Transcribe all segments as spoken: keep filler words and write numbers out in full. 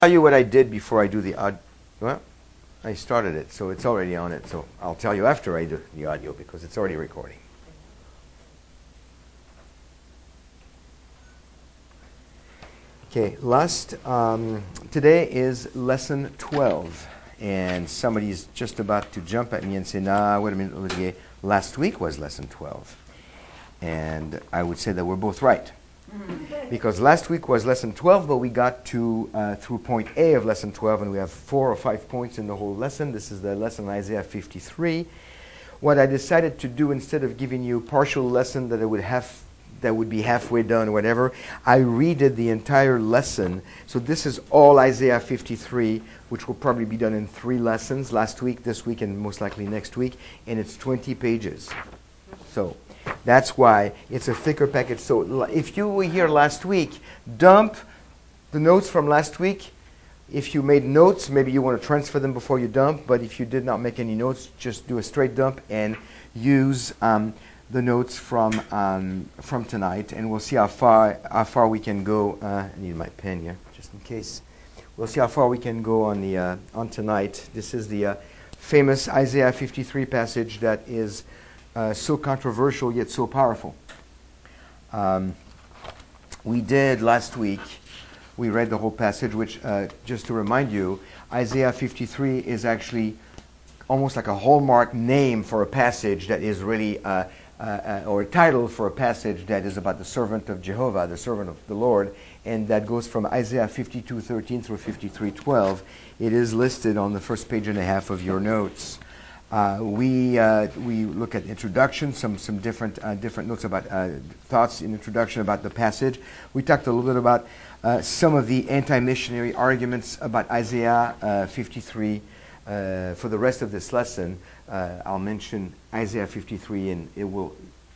Tell you what I did before I do the audio. Well, I started it, so it's already on it. So I'll tell you after I do the audio because it's already recording. Okay, last um, today is lesson twelve, and somebody's just about to jump at me and say, "Nah, wait a minute, Olivier. Last week was lesson twelve," and I would say that we're both right. Because last week was lesson twelve, but we got to uh, through point A of lesson twelve, and we have four or five points in the whole lesson. This is the lesson Isaiah fifty-three. What I decided to do, instead of giving you a partial lesson that I would have, that would be halfway done or whatever, I redid the entire lesson. So this is all Isaiah fifty-three, which will probably be done in three lessons, last week, this week, and most likely next week, and it's twenty pages. So that's why it's a thicker package. So if you were here last week, dump the notes from last week. If you made notes, maybe you want to transfer them before you dump. But if you did not make any notes, just do a straight dump and use um, the notes from um, from tonight. And we'll see how far how far we can go. Uh, I need my pen here, just in case. We'll see how far we can go on the uh, on tonight. This is the uh, famous Isaiah fifty-three passage that is Uh, so controversial yet so powerful. Um, we did last week, we read the whole passage, which, uh, just to remind you, Isaiah fifty-three is actually almost like a hallmark name for a passage that is really, uh, uh, uh, or a title for a passage that is about the servant of Jehovah, the servant of the Lord, and that goes from Isaiah fifty-two thirteen through fifty-three twelve. It is listed on the first page and a half of your notes. Uh, we uh, we look at introduction, some some different uh, different notes about uh, thoughts in introduction about the passage. We talked a little bit about uh, some of the anti-missionary arguments about Isaiah uh, fifty-three. Uh, for the rest of this lesson, uh, I'll mention Isaiah fifty-three, and it will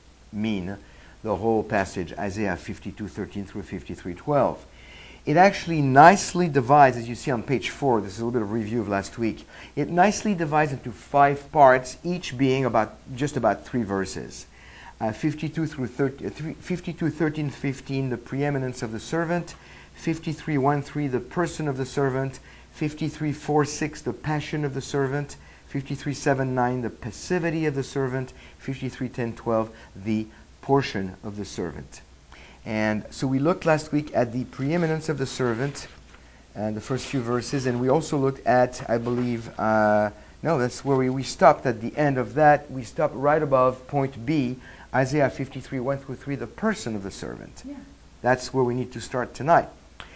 mean the whole passage, Isaiah fifty-two thirteen through fifty-three twelve. It actually nicely divides, as you see on page four, this is a little bit of review of last week, it nicely divides into five parts, each being about just about three verses. Uh, fifty-two through thirteen, fifty-two thirteen fifteen, the preeminence of the servant. fifty-three one three, the person of the servant. fifty-three four six, the passion of the servant. fifty-three seven nine, the passivity of the servant. fifty-three ten twelve, the portion of the servant. And so we looked last week at the preeminence of the servant, and the first few verses, and we also looked at, I believe, uh, no, that's where we, we stopped at the end of that. We stopped right above point B, Isaiah fifty-three one through three, the person of the servant. Yeah. That's where we need to start tonight.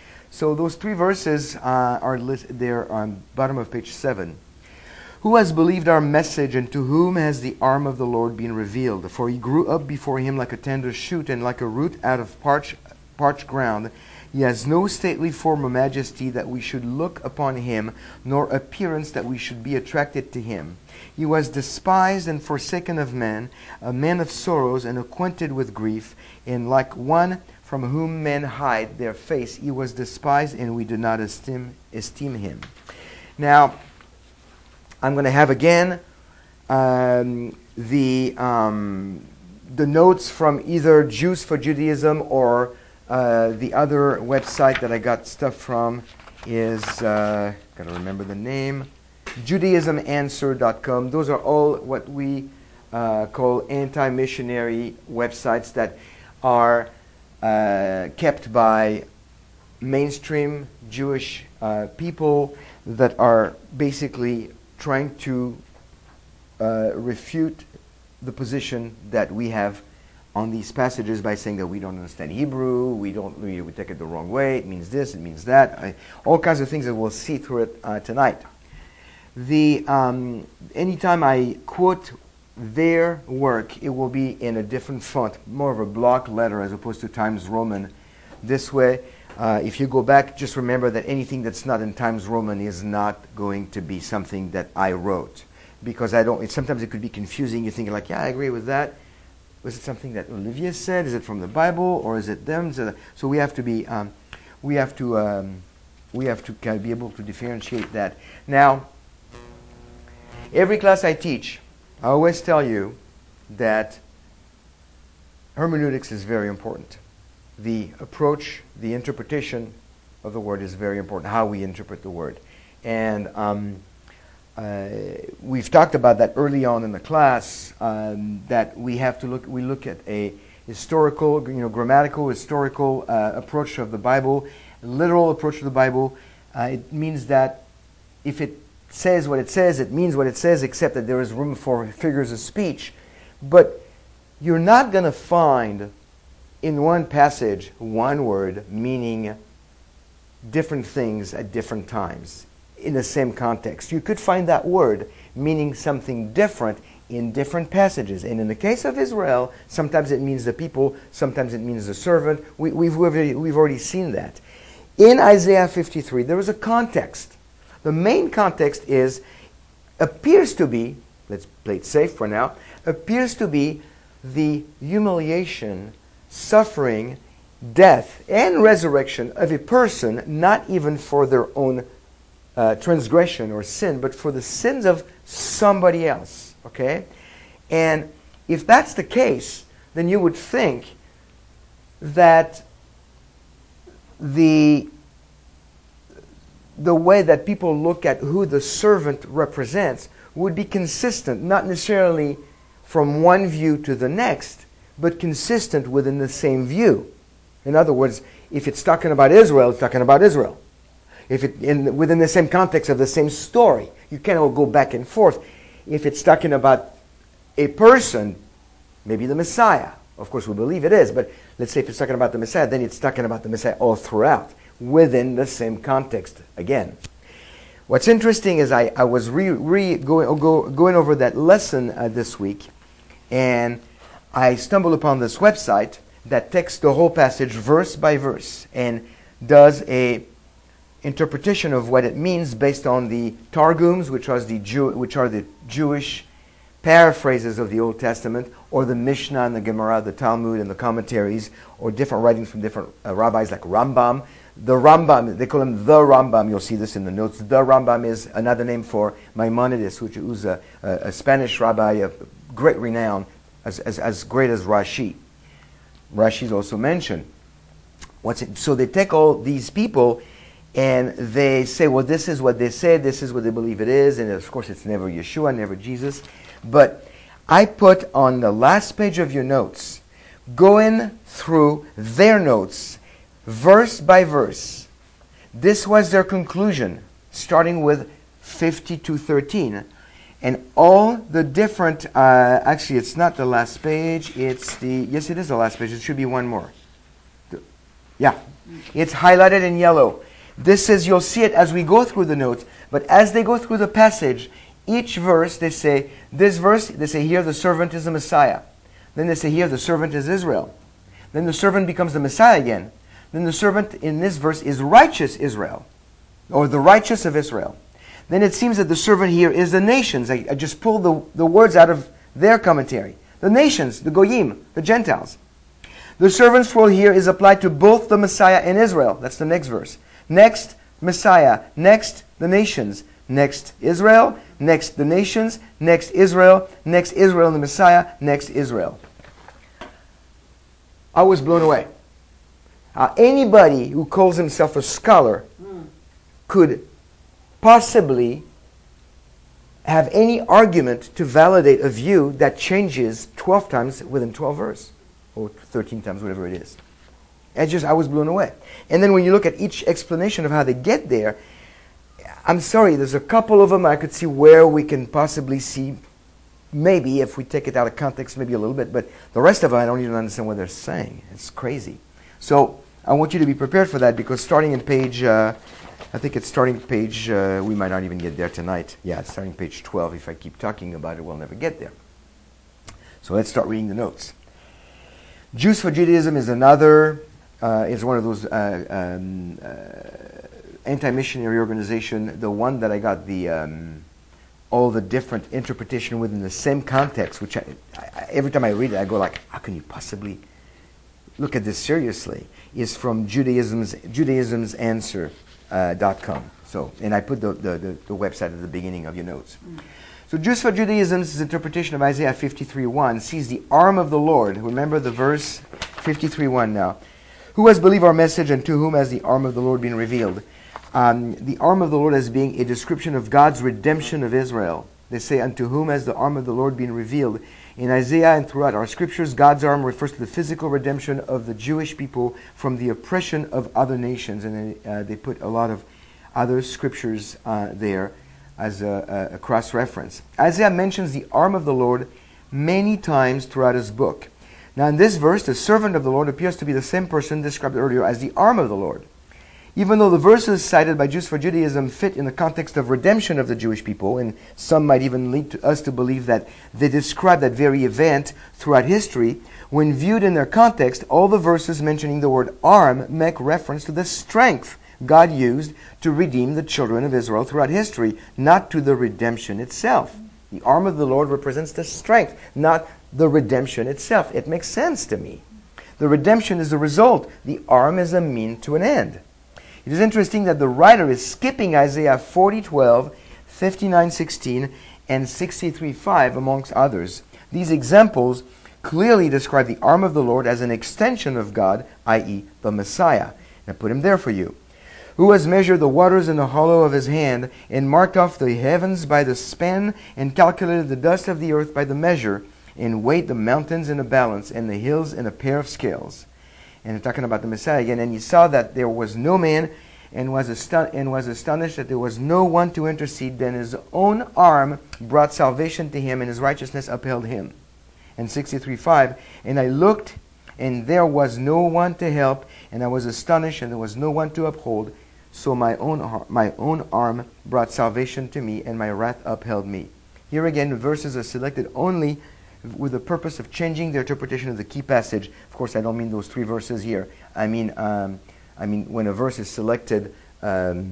So those three verses uh, are listed there on bottom of page seven. Who has believed our message, and to whom has the arm of the Lord been revealed? For he grew up before him like a tender shoot, and like a root out of parched, parched ground. He has no stately form or majesty that we should look upon him, nor appearance that we should be attracted to him. He was despised and forsaken of men, a man of sorrows and acquainted with grief, and like one from whom men hide their face, he was despised, and we did not esteem, esteem him. Now, I'm going to have again um, the um, the notes from either Jews for Judaism or uh, the other website that I got stuff from is, uh, got to remember the name, judaism answer dot com. Those are all what we uh, call anti-missionary websites that are uh, kept by mainstream Jewish uh, people that are basically trying to uh, refute the position that we have on these passages by saying that we don't understand Hebrew, we don't, we, we take it the wrong way, it means this, it means that, I, all kinds of things that we'll see through it uh, tonight. The um, anytime I quote their work, it will be in a different font, more of a block letter as opposed to Times Roman. This way, Uh, if you go back, just remember that anything that's not in Times Roman is not going to be something that I wrote, because I don't. It, sometimes it could be confusing. You're thinking like, yeah, I agree with that. Was it something that Olivier said? Is it from the Bible or is it them? So we have to be, um, we have to, um, we have to kind of be able to differentiate that. Now, every class I teach, I always tell you that hermeneutics is very important. The approach, the interpretation of the word is very important, how we interpret the word. And um, uh, we've talked about that early on in the class, um, that we have to look, we look at a historical, you know, grammatical, historical uh, approach of the Bible, literal approach to the Bible. Uh, it means that if it says what it says, it means what it says, except that there is room for figures of speech. But you're not going to find in one passage one word meaning different things at different times in the same context. You could find that word meaning something different in different passages. And in the case of Israel, sometimes it means the people, sometimes it means the servant. We, we've, already, we've already seen that. In Isaiah fifty-three, there is a context. The main context is, appears to be, let's play it safe for now, appears to be the humiliation, suffering, death, and resurrection of a person, not even for their own uh, transgression or sin, but for the sins of somebody else. Okay? And if that's the case, then you would think that the the way that people look at who the servant represents would be consistent, not necessarily from one view to the next, but consistent within the same view. In other words, if it's talking about Israel, it's talking about Israel. If it in within the same context of the same story, you cannot go back and forth. If it's talking about a person, maybe the Messiah, of course we believe it is, but let's say if it's talking about the Messiah, then it's talking about the Messiah all throughout, within the same context again. What's interesting is I, I was re, re going, go, going over that lesson uh, this week, and I stumbled upon this website that takes the whole passage verse by verse and does a interpretation of what it means based on the Targums, which are the Jew, which are the Jewish paraphrases of the Old Testament, or the Mishnah and the Gemara, the Talmud and the commentaries, or different writings from different uh, rabbis like Rambam. The Rambam, they call him the Rambam. You'll see this in the notes. The Rambam is another name for Maimonides, which was a, a, a Spanish rabbi of great renown, as, as, as great as Rashi. Rashi is also mentioned. What's it? So they take all these people and they say, well, this is what they say, this is what they believe it is, and of course it's never Yeshua, never Jesus. But I put on the last page of your notes, going through their notes, verse by verse. This was their conclusion, starting with fifty-two thirteen. And all the different, uh, actually it's not the last page, it's the, yes it is the last page, it should be one more. Yeah, it's highlighted in yellow. This is, you'll see it as we go through the notes, but as they go through the passage, each verse they say, this verse, they say here the servant is the Messiah. Then they say here the servant is Israel. Then the servant becomes the Messiah again. Then the servant in this verse is righteous Israel, or the righteous of Israel. Then it seems that the servant here is the nations. I, I just pulled the, the words out of their commentary. The nations, the Goyim, the Gentiles. The servant's role here is applied to both the Messiah and Israel. That's the next verse. Next, Messiah. Next, the nations. Next, Israel. Next, the nations. Next, Israel. Next, Israel and the Messiah. Next, Israel. I was blown away. Uh, anybody who calls himself a scholar could possibly have any argument to validate a view that changes twelve times within twelve verses, or thirteen times, whatever it is. I just, I was blown away. And then when you look at each explanation of how they get there, I'm sorry, there's a couple of them I could see where we can possibly see, maybe if we take it out of context, maybe a little bit, but the rest of them I don't even understand what they're saying. It's crazy. So I want you to be prepared for that, because starting in page, uh, I think it's starting page, uh, we might not even get there tonight. Yeah, it's starting page twelve. If I keep talking about it, we'll never get there. So let's start reading the notes. Jews for Judaism is another, uh, is one of those uh, um, uh, anti-missionary organization. The one that I got the um, all the different interpretation within the same context, which I, I, every time I read it, I go like, how can you possibly look at this seriously? Is from Judaism's Judaism's Answer. Uh, dot com. So, and I put the, the, the, the website at the beginning of your notes. Mm. So, Jews for Judaism's interpretation of Isaiah fifty-three one sees the arm of the Lord. Remember the verse fifty-three one now. Who has believed our message, and to whom has the arm of the Lord been revealed? Um, the arm of the Lord as being a description of God's redemption of Israel. They say, unto whom has the arm of the Lord been revealed? In Isaiah and throughout our scriptures, God's arm refers to the physical redemption of the Jewish people from the oppression of other nations. And uh, they put a lot of other scriptures uh, there as a, a, a cross-reference. Isaiah mentions the arm of the Lord many times throughout his book. Now in this verse, the servant of the Lord appears to be the same person described earlier as the arm of the Lord. Even though the verses cited by Jews for Judaism fit in the context of redemption of the Jewish people, and some might even lead to us to believe that they describe that very event throughout history, when viewed in their context, all the verses mentioning the word arm make reference to the strength God used to redeem the children of Israel throughout history, not to the redemption itself. The arm of the Lord represents the strength, not the redemption itself. It makes sense to me. The redemption is the result. The arm is a mean to an end. It is interesting that the writer is skipping Isaiah forty twelve, fifty-nine sixteen, and sixty-three five, amongst others. These examples clearly describe the arm of the Lord as an extension of God, that is the Messiah. And I put him there for you. Who has measured the waters in the hollow of his hand, and marked off the heavens by the span, and calculated the dust of the earth by the measure, and weighed the mountains in a balance, and the hills in a pair of scales. And talking about the Messiah again, and he saw that there was no man, and was, aston- and was astonished that there was no one to intercede. Then his own arm brought salvation to him, and his righteousness upheld him. And sixty-three five, and I looked, and there was no one to help, and I was astonished, and there was no one to uphold. So my own my own arm brought salvation to me, and my wrath upheld me. Here again, the verses are selected only with the purpose of changing the interpretation of the key passage. Of course, I don't mean those three verses here. I mean, um, I mean when a verse is selected um,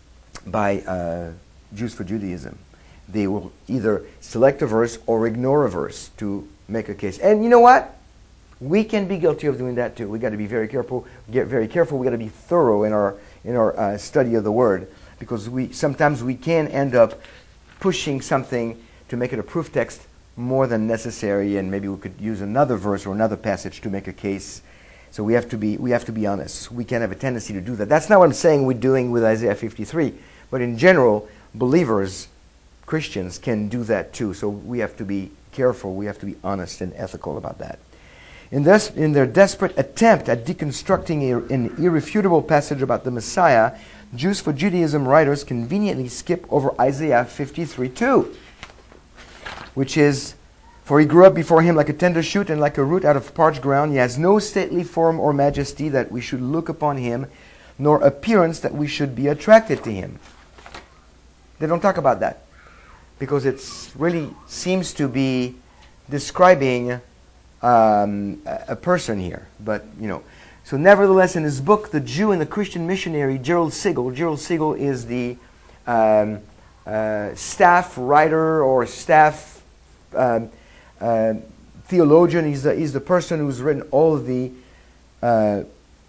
by uh, Jews for Judaism, they will either select a verse or ignore a verse to make a case. And you know what? We can be guilty of doing that too. We got to be very careful. Get very careful. We got to be thorough in our in our uh, study of the Word, because we sometimes we can end up pushing something to make it a proof text more than necessary, and maybe we could use another verse or another passage to make a case. So we have to be we have to be honest. We can have a tendency to do that. That's not what I'm saying we're doing with Isaiah fifty-three, but in general, believers, Christians, can do that too. So we have to be careful. We have to be honest and ethical about that. In, this, in their desperate attempt at deconstructing a, an irrefutable passage about the Messiah, Jews for Judaism writers conveniently skip over Isaiah fifty-three two, which is, for he grew up before him like a tender shoot and like a root out of parched ground. He has no stately form or majesty that we should look upon him, nor appearance that we should be attracted to him. They don't talk about that, because it really seems to be describing Um, a, a person here, but you know. So, nevertheless, in his book, The Jew and the Christian Missionary, Gerald Siegel. Gerald Siegel is the um, uh, staff writer or staff um, uh, theologian. He's the he's the person who's written all of the uh,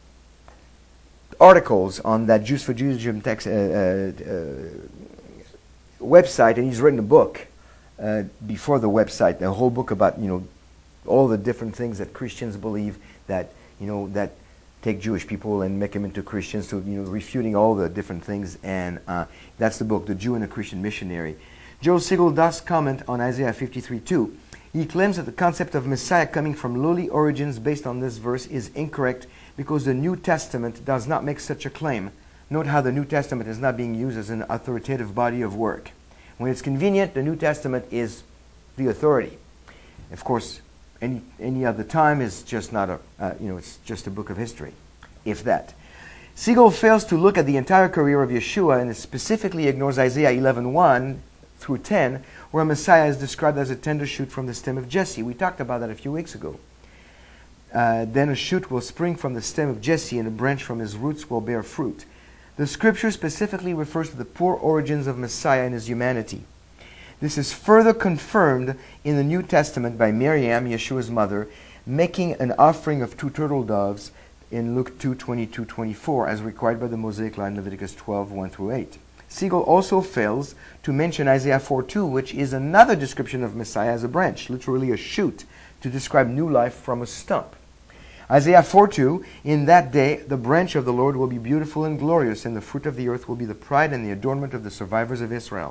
articles on that Jews for Judaism text uh, uh, website, and he's written a book uh, before the website, a whole book about you know. all the different things that Christians believe that, you know, that take Jewish people and make them into Christians, so, you know, refuting all the different things. And uh, that's the book, The Jew and the Christian Missionary. Joel Siegel does comment on Isaiah fifty-three two. He claims that the concept of Messiah coming from lowly origins based on this verse is incorrect because the New Testament does not make such a claim. Note how the New Testament is not being used as an authoritative body of work. When it's convenient, the New Testament is the authority. Of course, Any any other time is just not a uh, you know it's just a book of history, if that. Siegel fails to look at the entire career of Yeshua and specifically ignores Isaiah eleven one through ten, where Messiah is described as a tender shoot from the stem of Jesse. We talked about that a few weeks ago. Uh, then a shoot will spring from the stem of Jesse, and a branch from his roots will bear fruit. The scripture specifically refers to the poor origins of Messiah and his humanity. This is further confirmed in the New Testament by Miriam, Yeshua's mother, making an offering of two turtle doves in Luke two twenty-two to twenty-four, as required by the Mosaic Law in Leviticus twelve one through eight. Siegel also fails to mention Isaiah four two, which is another description of Messiah as a branch, literally a shoot, to describe new life from a stump. Isaiah four two, in that day the branch of the Lord will be beautiful and glorious, and the fruit of the earth will be the pride and the adornment of the survivors of Israel.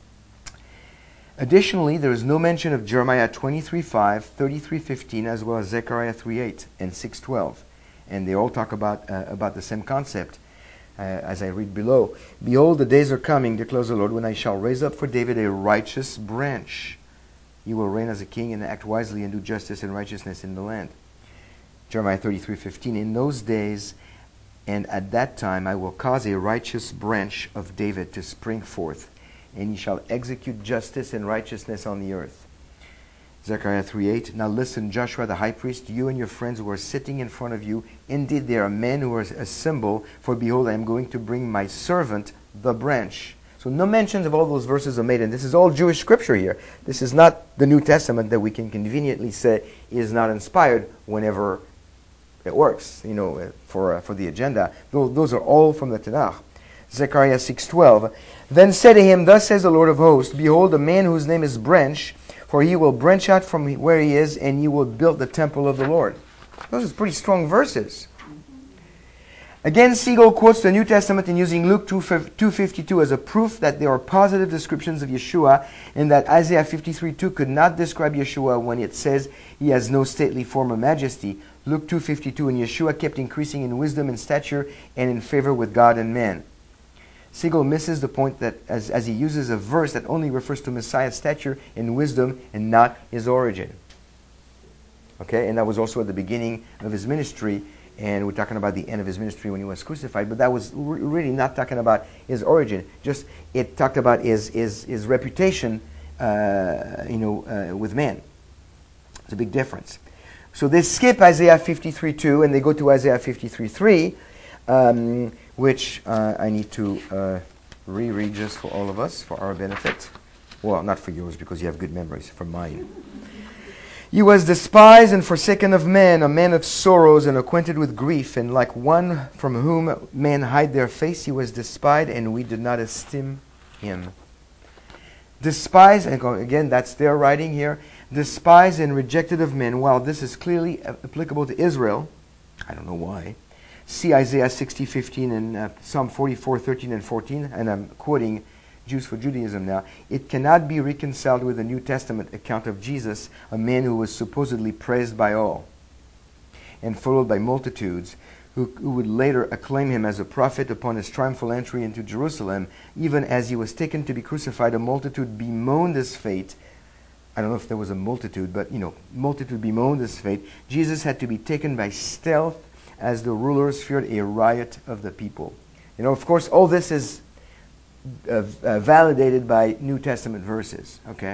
Additionally, there is no mention of Jeremiah twenty-three five, thirty-three fifteen, as well as Zechariah three eight and six twelve. And they all talk about, uh, about the same concept. Uh, as I read below, behold, the days are coming, declares the Lord, when I shall raise up for David a righteous branch. He will reign as a king and act wisely and do justice and righteousness in the land. Jeremiah thirty-three fifteen, in those days and at that time I will cause a righteous branch of David to spring forth, and he shall execute justice and righteousness on the earth. Zechariah three eight, now listen, Joshua the high priest, you and your friends who are sitting in front of you, indeed there are men who are a symbol, for behold, I am going to bring my servant, the branch. So no mentions of all those verses are made, and this is all Jewish scripture here. This is not the New Testament that we can conveniently say is not inspired whenever it works, you know, for uh, for the agenda. Those, those are all from the Tanakh. Zechariah six twelve, then said to him, thus says the Lord of hosts, behold, a man whose name is Branch, for he will branch out from where he is, and he will build the temple of the Lord. Those are pretty strong verses. Again, Siegel quotes the New Testament in using Luke two fifty-two as a proof that there are positive descriptions of Yeshua, and that Isaiah fifty-three two could not describe Yeshua when it says he has no stately form or majesty. Luke two fifty-two, and Yeshua kept increasing in wisdom and stature and in favor with God and man. Siegel misses the point that as, as he uses a verse that only refers to Messiah's stature and wisdom and not his origin. Okay, and that was also at the beginning of his ministry, and we're talking about the end of his ministry when he was crucified, but that was re- really not talking about his origin. Just it talked about his his, his reputation, uh, you know, uh, with man. It's a big difference. So they skip Isaiah fifty-three two and they go to Isaiah fifty-three three. Um, which uh, I need to uh, reread just for all of us, for our benefit. Well, not for yours, because you have good memories, for mine. He was despised and forsaken of men, a man of sorrows and acquainted with grief, and like one from whom men hide their face, he was despised, and we did not esteem him. Despised, and again, that's their writing here, despised and rejected of men. While this is clearly applicable to Israel, I don't know why. See Isaiah sixty fifteen and uh, Psalm forty-four thirteen and fourteen, and I'm quoting Jews for Judaism now. It cannot be reconciled with the New Testament account of Jesus, a man who was supposedly praised by all and followed by multitudes, who, who would later acclaim him as a prophet upon his triumphal entry into Jerusalem. Even as he was taken to be crucified, a multitude bemoaned his fate. I don't know if there was a multitude, but, you know, multitude bemoaned his fate. Jesus had to be taken by stealth, as the rulers feared a riot of the people. You know, of course, all this is uh, uh, validated by New Testament verses, okay,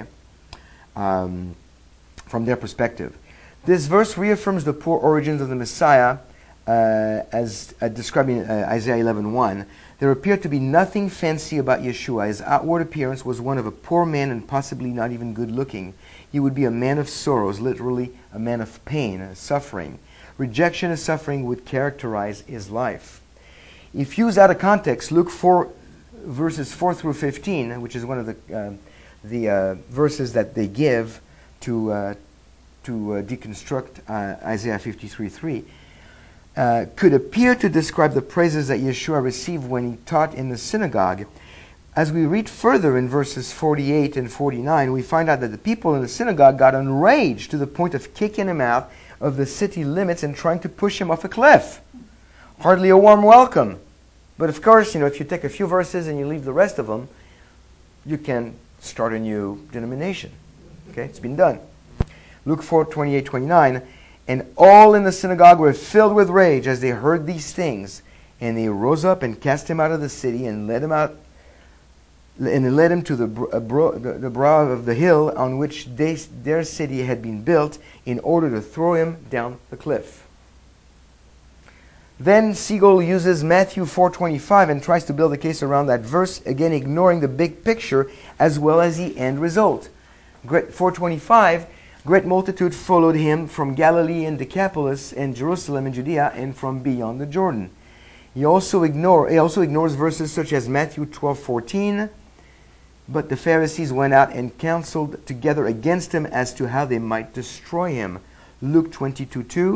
um, from their perspective. This verse reaffirms the poor origins of the Messiah uh, as uh, described in uh, Isaiah eleven one. There appeared to be nothing fancy about Yeshua. His outward appearance was one of a poor man and possibly not even good looking. He would be a man of sorrows, literally a man of pain, suffering. Rejection and suffering would characterize his life. If used out of context, Luke four, verses four through fifteen, which is one of the uh, the uh, verses that they give to uh, to uh, deconstruct uh, Isaiah fifty-three three, uh, could appear to describe the praises that Yeshua received when he taught in the synagogue. As we read further in verses forty-eight and forty-nine, we find out that the people in the synagogue got enraged to the point of kicking him out of the city limits and trying to push him off a cliff. Hardly a warm welcome. But of course, you know, if you take a few verses and you leave the rest of them, you can start a new denomination. Okay, it's been done. Luke four, twenty-eight, twenty-nine, and all in the synagogue were filled with rage as they heard these things, and they rose up and cast him out of the city and led him out and led him to the, bro, the, the brow of the hill on which they, their city had been built, in order to throw him down the cliff. Then Siegel uses Matthew four twenty-five and tries to build a case around that verse, again ignoring the big picture as well as the end result. four twenty-five, great multitude followed him from Galilee and Decapolis and Jerusalem and Judea and from beyond the Jordan. He also ignore he also ignores verses such as Matthew twelve fourteen. But the Pharisees went out and counseled together against him as to how they might destroy him. Luke twenty-two two.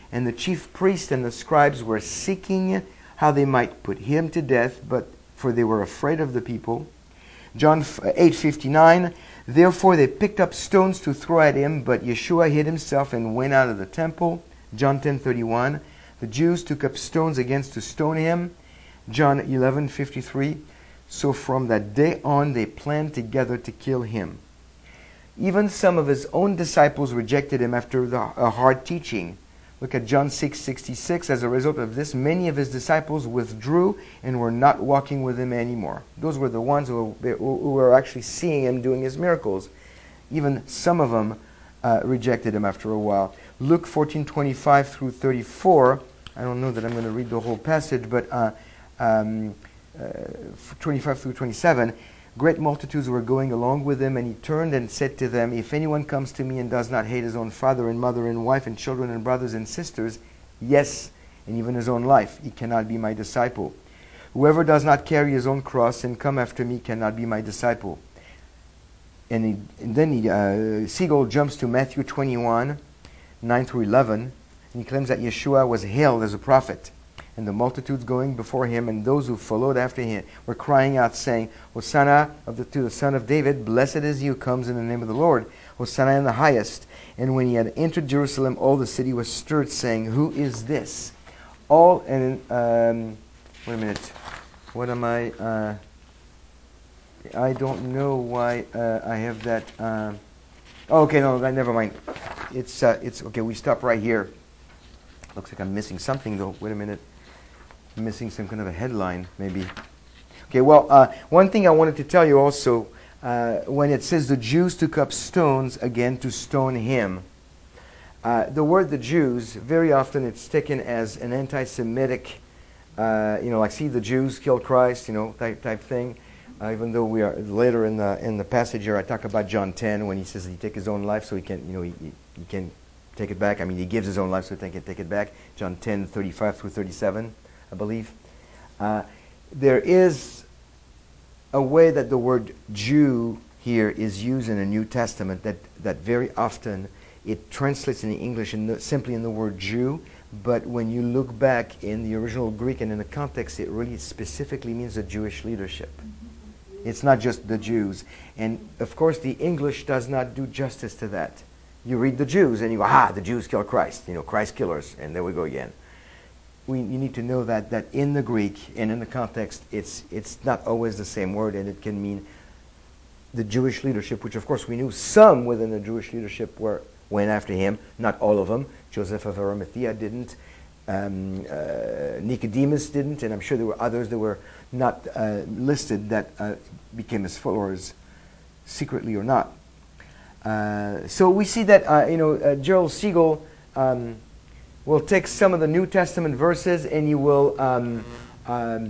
and the chief priests and the scribes were seeking how they might put him to death, but for they were afraid of the people. John eight fifty-nine, therefore they picked up stones to throw at him, but Yeshua hid himself and went out of the temple. John ten thirty-one, the Jews took up stones against to stone him. John eleven fifty-three, so from that day on they planned together to kill him. Even some of his own disciples rejected him after the, a hard teaching. Look at John six sixty-six. As a result of this, many of his disciples withdrew and were not walking with him anymore. Those were the ones who, who were actually seeing him doing his miracles. Even some of them uh, rejected him after a while. Luke fourteen twenty-five through thirty-four. I don't know that I'm going to read the whole passage, but uh, um, uh, twenty-five through twenty-seven. Great multitudes were going along with him, and he turned and said to them, if anyone comes to me and does not hate his own father and mother and wife and children and brothers and sisters, yes, and even his own life, he cannot be my disciple. Whoever does not carry his own cross and come after me cannot be my disciple. And, he, and then he, uh, Siegel jumps to Matthew twenty-one, nine through eleven, and he claims that Yeshua was hailed as a prophet. And the multitudes going before him and those who followed after him were crying out, saying, Hosanna of the, to the Son of David, blessed is he who comes in the name of the Lord, Hosanna in the highest. And when he had entered Jerusalem, all the city was stirred, saying, who is this? All, and, um, wait a minute, what am I, uh, I don't know why uh, I have that, uh, oh, okay, no, never mind. It's, uh, it's, okay, we stop right here. Looks like I'm missing something though, wait a minute. Missing some kind of a headline, maybe. Okay, well, uh, one thing I wanted to tell you also, uh, when it says the Jews took up stones again to stone him, uh, the word the Jews, very often it's taken as an anti-Semitic, uh, you know, like, see, the Jews killed Christ, you know, type type thing. Uh, even though we are later in the in the passage here, I talk about John ten when he says he take his own life so he can, you know, he, he, he can take it back. I mean, he gives his own life so he can take it back. John ten thirty-five through thirty-seven. I believe. Uh, there is a way that the word Jew here is used in the New Testament that, that very often it translates in the English in the, simply in the word Jew, but when you look back in the original Greek and in the context, it really specifically means the Jewish leadership. It's not just the Jews. And of course, the English does not do justice to that. You read the Jews and you go, ah, the Jews killed Christ, you know, Christ killers, and there we go again. We, you need to know that, that in the Greek and in the context, it's it's not always the same word, and it can mean the Jewish leadership, which of course we knew some within the Jewish leadership were went after him, not all of them. Joseph of Arimathea didn't, um, uh, Nicodemus didn't, and I'm sure there were others that were not uh, listed that uh, became his followers secretly or not. Uh, so we see that uh, you know uh, Gerald Siegel. Um, We'll take some of the New Testament verses and you will um, um,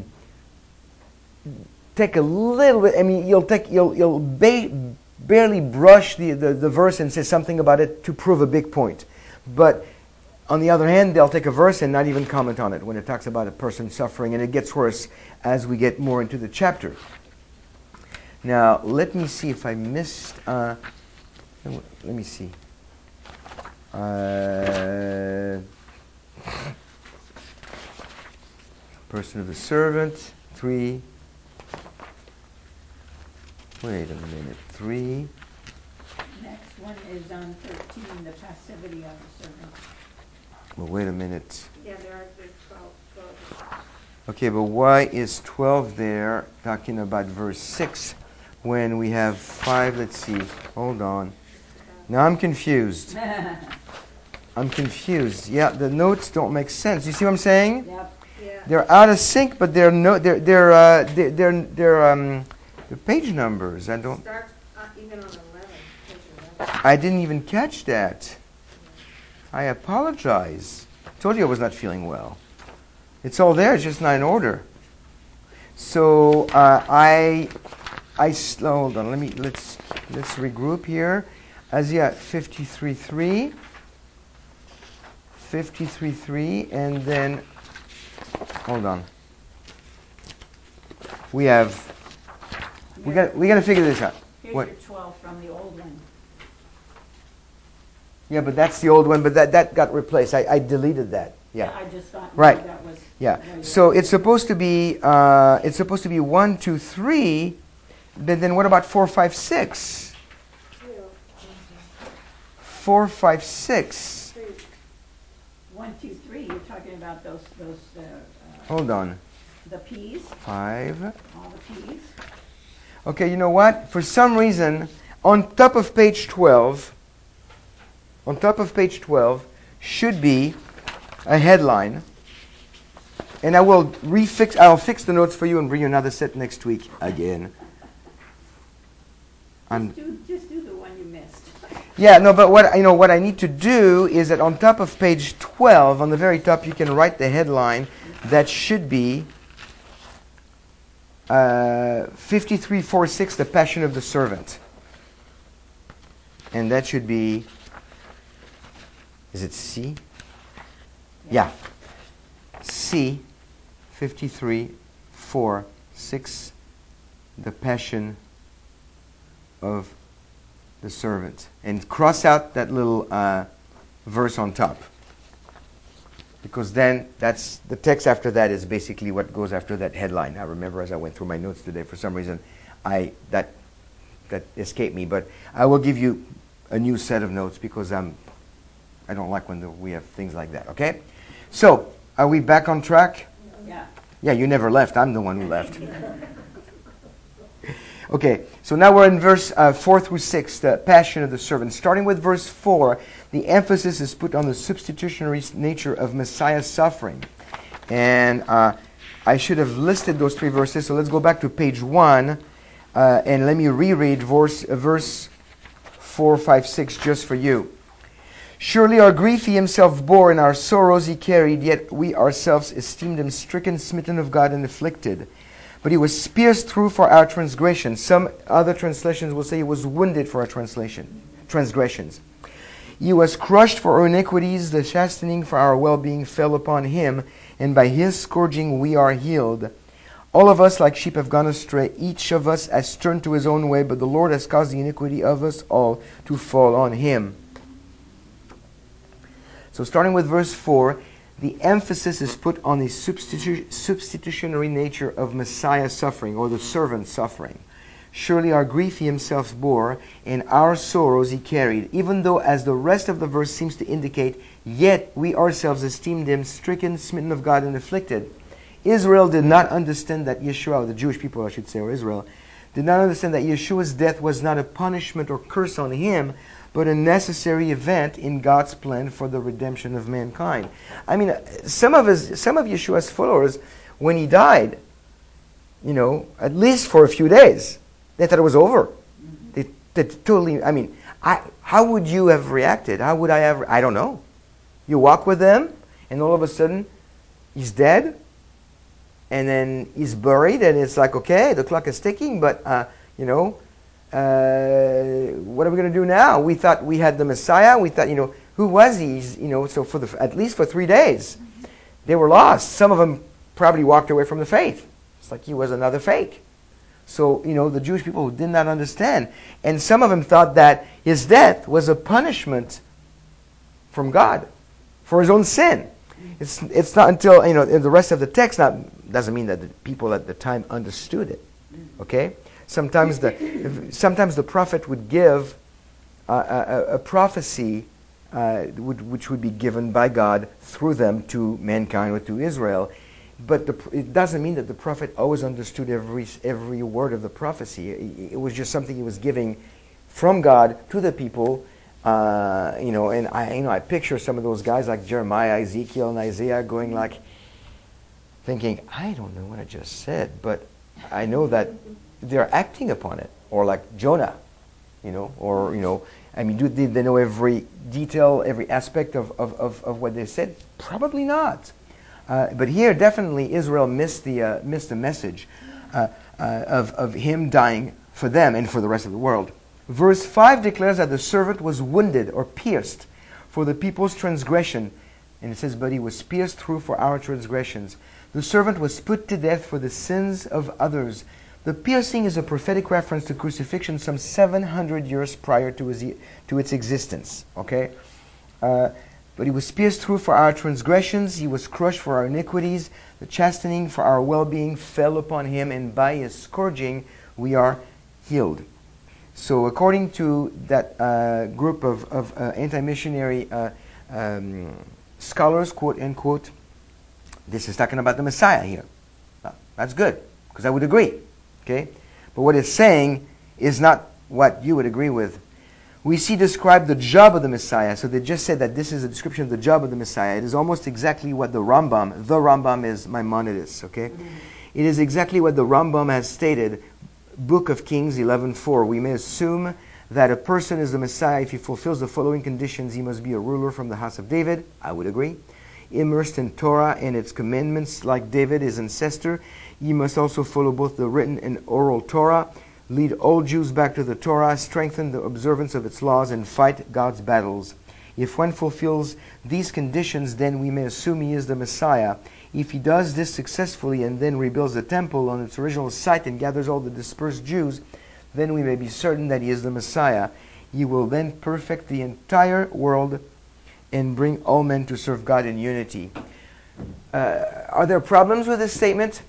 take a little bit. I mean, you'll take you'll you'll ba- barely brush the, the the verse and say something about it to prove a big point. But on the other hand, they'll take a verse and not even comment on it when it talks about a person suffering, and it gets worse as we get more into the chapter. Now, let me see if I missed. Uh, let me see. Uh, Person of the servant, three. Wait a minute, three. Next one is on thirteen, the passivity of the servant. Well, wait a minute. Yeah, there are there's twelve, twelve. Okay, but why is twelve there talking about verse six when we have five? Let's see. Hold on. Now I'm confused. I'm confused. Yeah, the notes don't make sense. You see what I'm saying? Yep. Yeah. They're out of sync, but they're no, they're they're uh, they're they're, they're um, the page numbers. I don't. Starts uh, even on eleven, page eleven. I didn't even catch that. I apologize. Told you I was not feeling well. It's all there. It's just not in order. So uh, I I hold on. Let me let's let's regroup here. Isaiah fifty-three three. fifty-three three, and then hold on. We have we got we got to figure this out. Here's What? your twelve from the old one. Yeah, but that's the old one, but that, that got replaced. I, I deleted that. Yeah. I just thought maybe Right. that was. Yeah. where you So were it's going. supposed to be uh, it's supposed to be one, two, three. But then what about four, five, six? Two. Mhm. Four, five, six. Three. One, two, three, you're talking about those, those, uh, uh, Hold on. the Ps, Five. all the Ps. Okay, you know what? For some reason, on top of page twelve, on top of page twelve should be a headline. And I will refix. I'll fix the notes for you and bring you another set next week again. I'm, Just do, just do the one you missed. yeah, no, but what you know, what I need to do is that on top of page twelve, on the very top, you can write the headline that should be uh, fifty-three forty-six, the Passion of the Servant, and that should be. Is it C? Yeah. C, fifty-three forty-six, the Passion of the Servant. And cross out that little uh, verse on top. Because then that's the text after that is basically what goes after that headline. I remember as I went through my notes today, for some reason, I that that escaped me. But I will give you a new set of notes because I'm I don't like when the, we have things like that. Okay, so are we back on track? Yeah. Yeah, you never left. I'm the one who left. Okay, so now we're in verse uh, four through six, the Passion of the Servant. Starting with verse four, the emphasis is put on the substitutionary nature of Messiah's suffering. And uh, I should have listed those three verses, so let's go back to page one, uh, and let me reread verse, uh, verse four, five, six just for you. Surely our grief he himself bore, and our sorrows he carried, yet we ourselves esteemed him stricken, smitten of God, and afflicted. But he was pierced through for our transgressions. Some other translations will say he was wounded for our translation, transgressions. He was crushed for our iniquities. The chastening for our well-being fell upon him, and by his scourging we are healed. All of us like sheep have gone astray. Each of us has turned to his own way, but the Lord has caused the iniquity of us all to fall on him. So starting with verse four, the emphasis is put on the substitu- substitutionary nature of Messiah's suffering, or the servant's suffering. Surely our grief he himself bore, and our sorrows he carried, even though, as the rest of the verse seems to indicate, yet we ourselves esteemed him stricken, smitten of God, and afflicted. Israel did not understand that Yeshua, or the Jewish people I should say, or Israel, did not understand that Yeshua's death was not a punishment or curse on him, but a necessary event in God's plan for the redemption of mankind. I mean, some of his, some of Yeshua's followers, when he died, you know, at least for a few days, they thought it was over. They, they totally. I mean, I, how would you have reacted? How would I have? I don't know. You walk with them, and all of a sudden, he's dead, and then he's buried, and it's like, okay, the clock is ticking, but uh, you know. Uh, what are we going to do now? We thought we had the Messiah. We thought, you know, who was he? He's, you know, so for the at least for three days, they were lost. Some of them probably walked away from the faith. It's like he was another fake. So, you know, the Jewish people did not understand, and some of them thought that his death was a punishment from God for his own sin. It's it's not until, you know, in the rest of the text not doesn't mean that the people at the time understood it. Okay. Sometimes the sometimes the prophet would give uh, a, a prophecy uh, would, which would be given by God through them to mankind or to Israel, but the, it doesn't mean that the prophet always understood every every word of the prophecy. It, it was just something he was giving from God to the people. Uh, you know, and I you know I picture some of those guys like Jeremiah, Ezekiel, and Isaiah going like, thinking, I don't know what I just said, but I know that they're acting upon it. Or like Jonah, you know, or, you know, I mean, do, did they know every detail, every aspect of, of, of, of what they said? Probably not. Uh, but here, definitely, Israel missed the uh, missed the message uh, uh, of, of him dying for them and for the rest of the world. Verse five declares that the servant was wounded or pierced for the people's transgression. And it says, but he was pierced through for our transgressions. The servant was put to death for the sins of others. The piercing is a prophetic reference to crucifixion some seven hundred years prior to, his, to its existence. Okay? Uh, but he was pierced through for our transgressions, he was crushed for our iniquities. The chastening for our well-being fell upon him, and by his scourging we are healed. So according to that uh, group of, of uh, anti-missionary uh, um, scholars, quote unquote, this is talking about the Messiah here. Uh, that's good, because I would agree. Okay? But what it's saying is not what you would agree with. We see described the job of the Messiah. So they just said that this is a description of the job of the Messiah. It is almost exactly what the Rambam, the Rambam is Maimonides, okay? Mm-hmm. It is exactly what the Rambam has stated, Book of Kings eleven four. We may assume that a person is the Messiah if he fulfills the following conditions. He must be a ruler from the house of David. I would agree. Immersed in Torah and its commandments like David, his ancestor. He must also follow both the written and oral Torah, lead all Jews back to the Torah, strengthen the observance of its laws, and fight God's battles. If one fulfills these conditions, then we may assume he is the Messiah. If he does this successfully and then rebuilds the temple on its original site and gathers all the dispersed Jews, then we may be certain that he is the Messiah. He will then perfect the entire world and bring all men to serve God in unity. Uh, are there problems with this statement?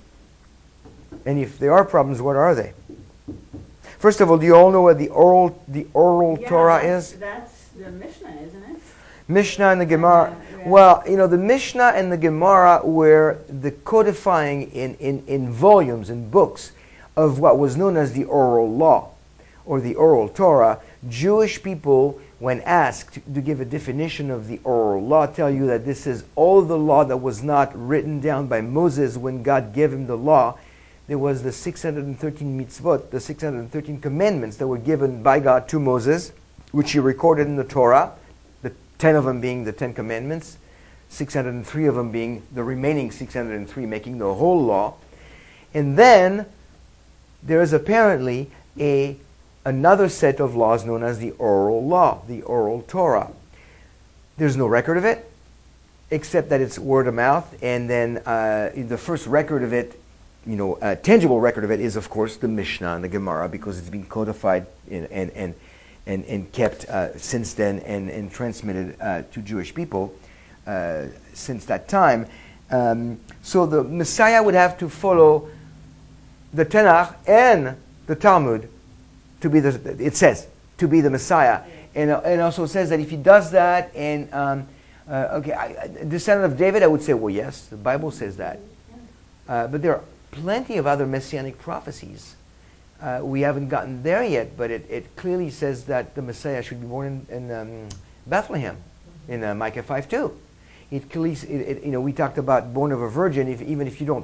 And if there are problems, what are they? First of all, do you all know what the oral the oral Yeah, Torah that's, is? that's the Mishnah, isn't it? Mishnah and the Gemara. Yeah, yeah. Well, you know, the Mishnah and the Gemara were the codifying in, in, in volumes, in books, of what was known as the oral law, or the oral Torah. Jewish people, when asked to give a definition of the oral law, tell you that this is all the law that was not written down by Moses when God gave him the law. There was the six hundred thirteen mitzvot, the six hundred thirteen commandments that were given by God to Moses, which he recorded in the Torah, the ten of them being the Ten Commandments, six hundred three of them being the remaining six hundred three, making the whole law. And then there is apparently a another set of laws known as the oral law, the oral Torah. There's no record of it, except that it's word of mouth, and then uh, the first record of it, you know, a tangible record of it is, of course, the Mishnah and the Gemara, because it's been codified in, and, and, and, and kept uh, since then and, and transmitted uh, to Jewish people uh, since that time. Um, so the Messiah would have to follow the Tanakh and the Talmud to be the, it says, to be the Messiah. And, uh, and also says that if he does that, and, um, uh, okay, I, descendant of David, I would say, well, yes, the Bible says that. Uh, but there are plenty of other messianic prophecies. Uh, we haven't gotten there yet, but it, it clearly says that the Messiah should be born in, in um, Bethlehem, in uh, Micah five two. It clearly, it, it, you know, we talked about born of a virgin. If, even if you don't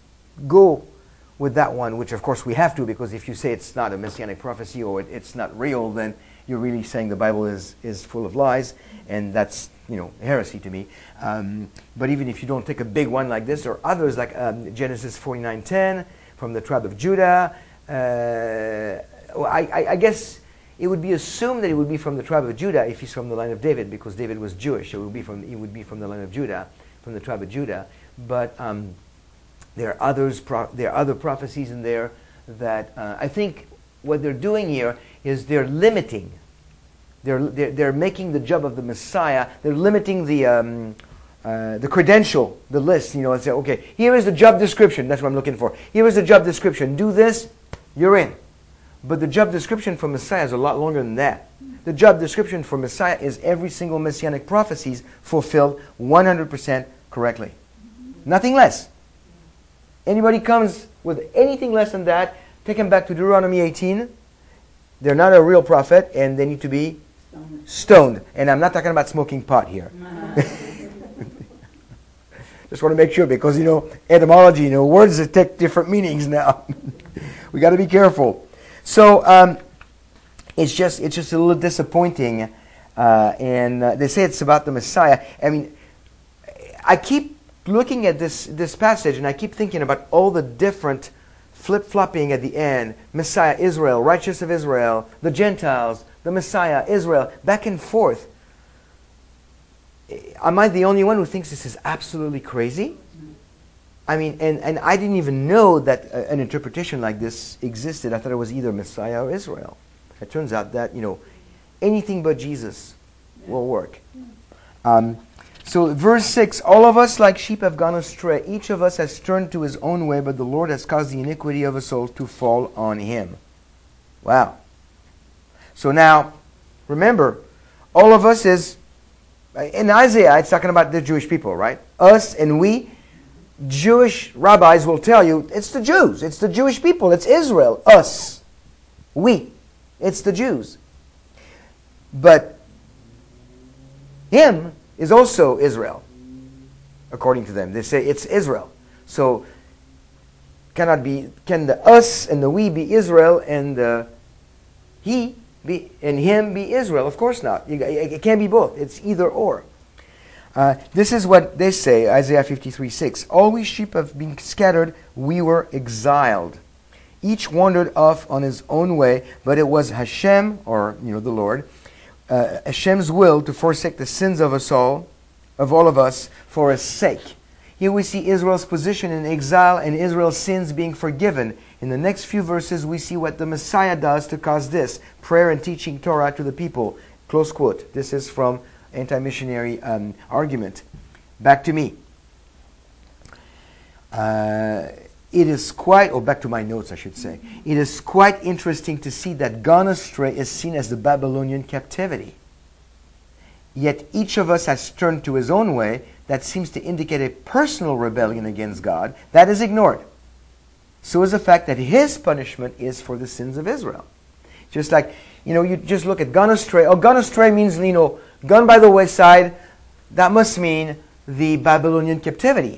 go with that one, which of course we have to, because if you say it's not a messianic prophecy or it, it's not real, then you're really saying the Bible is, is full of lies, and that's, you know, heresy to me. Um, but even if you don't take a big one like this, or others like um, Genesis forty-nine ten from the tribe of Judah, uh, I, I, I guess it would be assumed that it would be from the tribe of Judah if he's from the line of David, because David was Jewish. So it would be from it would be from the line of Judah, from the tribe of Judah. But um, there are others. Pro- there are other prophecies in there that uh, I think what they're doing here is they're limiting. They're, they're, they're making the job of the Messiah, they're limiting the um, uh, the credential, the list, you know, and say, okay, here is the job description, that's what I'm looking for. Here is the job description, do this, you're in. But the job description for Messiah is a lot longer than that. The job description for Messiah is every single messianic prophecies fulfilled one hundred percent correctly. Nothing less. Anybody comes with anything less than that, take them back to Deuteronomy eighteen. They're not a real prophet, and they need to be stoned. stoned. And I'm not talking about smoking pot here. Just want to make sure, because, you know, etymology, you know, words that take different meanings now. We got to be careful. So um, it's just it's just a little disappointing, uh, and uh, they say it's about the Messiah. I mean, I keep looking at this this passage, and I keep thinking about all the different flip-flopping at the end. Messiah, Israel, righteous of Israel, the Gentiles, the Messiah, Israel, back and forth. Am I the only one who thinks this is absolutely crazy? I mean, and, and I didn't even know that uh, an interpretation like this existed. I thought it was either Messiah or Israel. It turns out that, you know, anything but Jesus will work. Um, so verse six, all of us like sheep have gone astray. Each of us has turned to his own way, but the Lord has caused the iniquity of us all to fall on him. Wow. So now, remember, all of us is, in Isaiah, it's talking about the Jewish people, right? Us and we. Jewish rabbis will tell you, it's the Jews. It's the Jewish people. It's Israel. Us. We. It's the Jews. But him is also Israel, according to them. They say it's Israel. So cannot be can the us and the we be Israel and the he be and him be Israel? Of course not. You, it can't be both. It's either or. Uh, this is what they say, Isaiah fifty-three six. All we sheep have been scattered, we were exiled. Each wandered off on his own way, but it was Hashem, or you know the Lord, uh, Hashem's will to forsake the sins of us all, of all of us, for his sake. Here we see Israel's position in exile and Israel's sins being forgiven. In the next few verses, we see what the Messiah does to cause this: prayer and teaching Torah to the people. Close quote. This is from Anti-Missionary um, Argument. Back to me. Uh, it is quite, or back to my notes, I should say. It is quite interesting to see that gone astray is seen as the Babylonian captivity. Yet each of us has turned to his own way. That seems to indicate a personal rebellion against God. That is ignored. So is the fact that his punishment is for the sins of Israel. Just like, you know, you just look at gone astray. Oh, gone astray means, you know, gone by the wayside. That must mean the Babylonian captivity.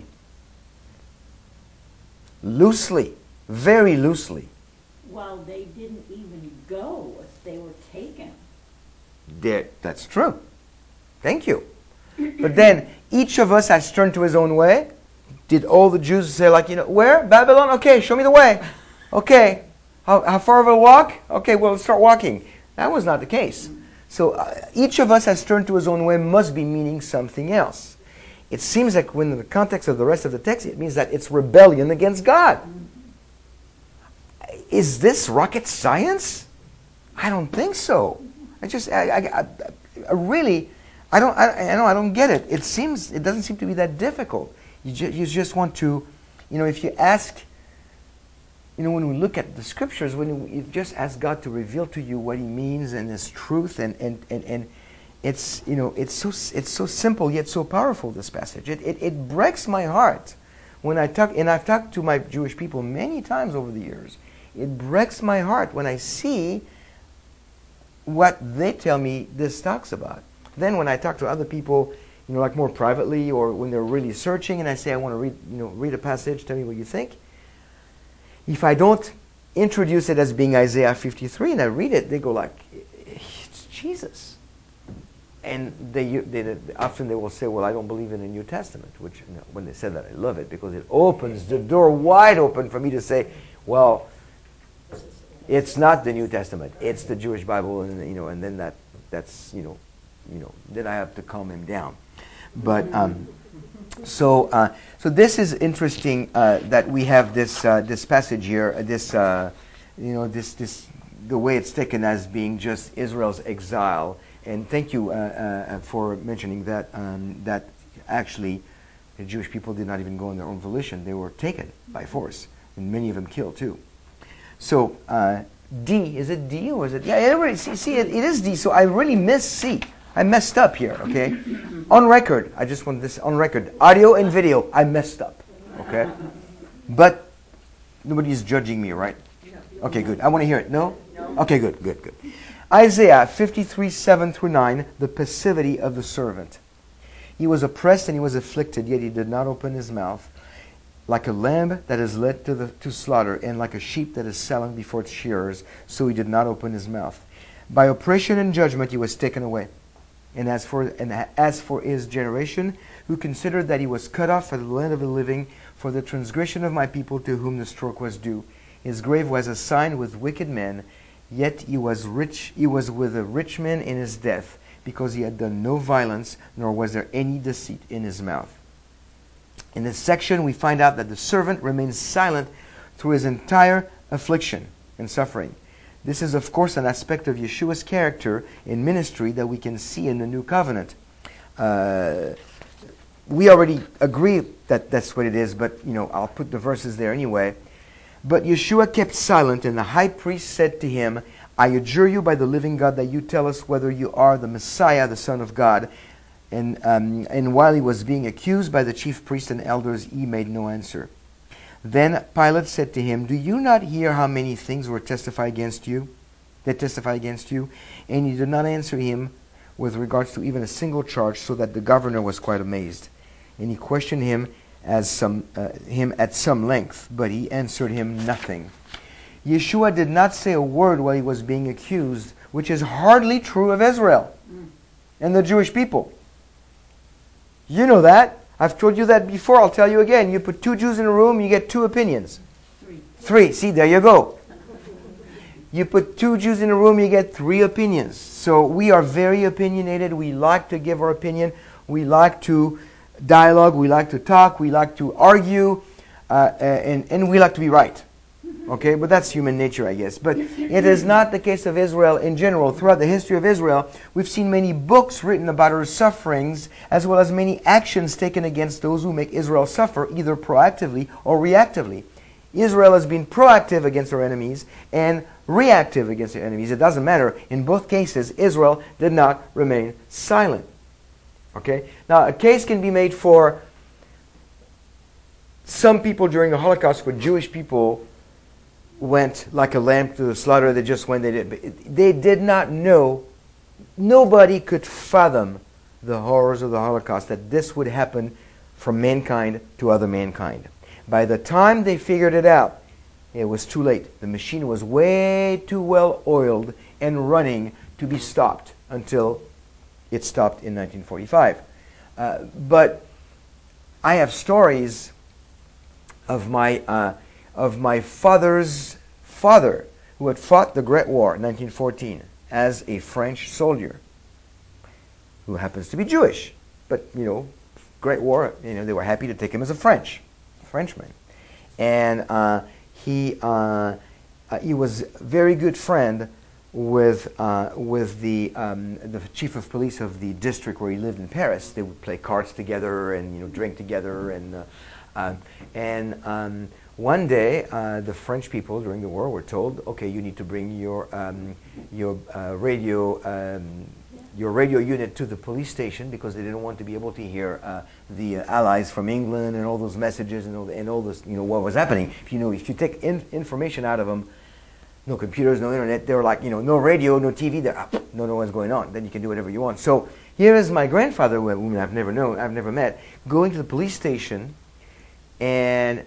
Loosely, very loosely. Well, they didn't even go if they were taken. There, that's true. Thank you. But then, each of us has turned to his own way. Did all the Jews say, like, you know, where? Babylon? Okay, show me the way. Okay. How, how far of a walk? Okay, well, let's start walking. That was not the case. So uh, each of us has turned to his own way must be meaning something else. It seems like when in the context of the rest of the text, it means that it's rebellion against God. Is this rocket science? I don't think so. I just, I, I, I, I really... I don't. I, I know. I don't get it. It seems. It doesn't seem to be that difficult. You just. You just want to, you know. If you ask, you know, when we look at the scriptures, when you just ask God to reveal to you what He means and His truth, and and and, and it's you know it's so it's so simple yet so powerful. This passage. It it, it breaks my heart when I talk, and I've talked to my Jewish people many times over the years. It breaks my heart when I see what they tell me this talks about. Then when I talk to other people, you know, like more privately, or when they're really searching, and I say, I want to read, you know, read a passage, tell me what you think. If I don't introduce it as being Isaiah fifty-three, and I read it, they go like, it's Jesus. And they, they often they will say, well, I don't believe in the New Testament, which, you know, when they say that, I love it, because it opens the door wide open for me to say, well, it's not the New Testament, it's the Jewish Bible, and you know, and then that that's you know. You know, then I have to calm him down. But um, so, uh, so this is interesting uh, that we have this uh, this passage here. Uh, this, uh, you know, this this the way it's taken as being just Israel's exile. And thank you uh, uh, for mentioning that. Um, that actually, the Jewish people did not even go on their own volition; they were taken by force, and many of them killed too. So uh, D, is it D or is it? Yeah, everybody, see, see it, it is D. So I really miss C. I messed up here, okay? On record, I just want this on record. Audio and video, I messed up, okay? But nobody's judging me, right? Okay, good. I want to hear it. No? Okay, good, good, good. Isaiah fifty-three, seven through nine, the passivity of the servant. He was oppressed and he was afflicted, yet he did not open his mouth. Like a lamb that is led to, the, to slaughter, and like a sheep that is silent before its shearers, so he did not open his mouth. By oppression and judgment he was taken away. And as for and as for his generation, who considered that he was cut off from the land of the living, for the transgression of my people to whom the stroke was due, his grave was assigned with wicked men, yet he was rich. He was with a rich man in his death, because he had done no violence, nor was there any deceit in his mouth. In this section, we find out that the servant remains silent through his entire affliction and suffering. This is, of course, an aspect of Yeshua's character and ministry that we can see in the New Covenant. uh, we already agree that that's what it is, but you know, I'll put the verses there anyway. But Yeshua kept silent, and the high priest said to him, I adjure you by the living God that you tell us whether you are the Messiah, the Son of God. And, um, and while he was being accused by the chief priests and elders, he made no answer. Then Pilate said to him, Do you not hear how many things were testified against you? That testify against you? And he did not answer him with regards to even a single charge, so that the governor was quite amazed. And he questioned him as some uh, him at some length, but he answered him nothing. Yeshua did not say a word while he was being accused, which is hardly true of Israel and the Jewish people. You know that. I've told you that before. I'll tell you again. You put two Jews in a room, you get two opinions. Three. Three. See, there you go. You put two Jews in a room, you get three opinions. So we are very opinionated. We like to give our opinion. We like to dialogue. We like to talk. We like to argue. Uh, and, and we like to be right. Okay, but that's human nature, I guess. But it is not the case of Israel in general. Throughout the history of Israel, we've seen many books written about her sufferings, as well as many actions taken against those who make Israel suffer, either proactively or reactively. Israel has been proactive against her enemies and reactive against her enemies. It doesn't matter. In both cases, Israel did not remain silent. Okay? Now, a case can be made for some people during the Holocaust, where Jewish people went like a lamb to the slaughter. They just went. They did. They did not know. Nobody could fathom the horrors of the Holocaust, that this would happen from mankind to other mankind. By the time they figured it out, it was too late. The machine was way too well oiled and running to be stopped until it stopped in nineteen forty-five. Uh, but I have stories of my uh, of my father's father, who had fought the Great War in nineteen fourteen as a French soldier, who happens to be Jewish. But, you know, Great War, you know, they were happy to take him as a French, Frenchman. And uh, he uh, uh, he was a very good friend with uh, with the um, the chief of police of the district where he lived in Paris. They would play cards together and, you know, drink together. And uh, uh, and um, one day, uh, the French people during the war were told, "Okay, you need to bring your um, your uh, radio um, your radio unit to the police station," because they didn't want to be able to hear uh, the uh, Allies from England and all those messages and all the, and all this, you know, what was happening. If you know, if you take in, information out of them, no computers, no internet, they were like, you know, no radio, no T V, they ah, don't know what's going on. Then you can do whatever you want. So here is my grandfather, whom I've never known, I've never met, going to the police station and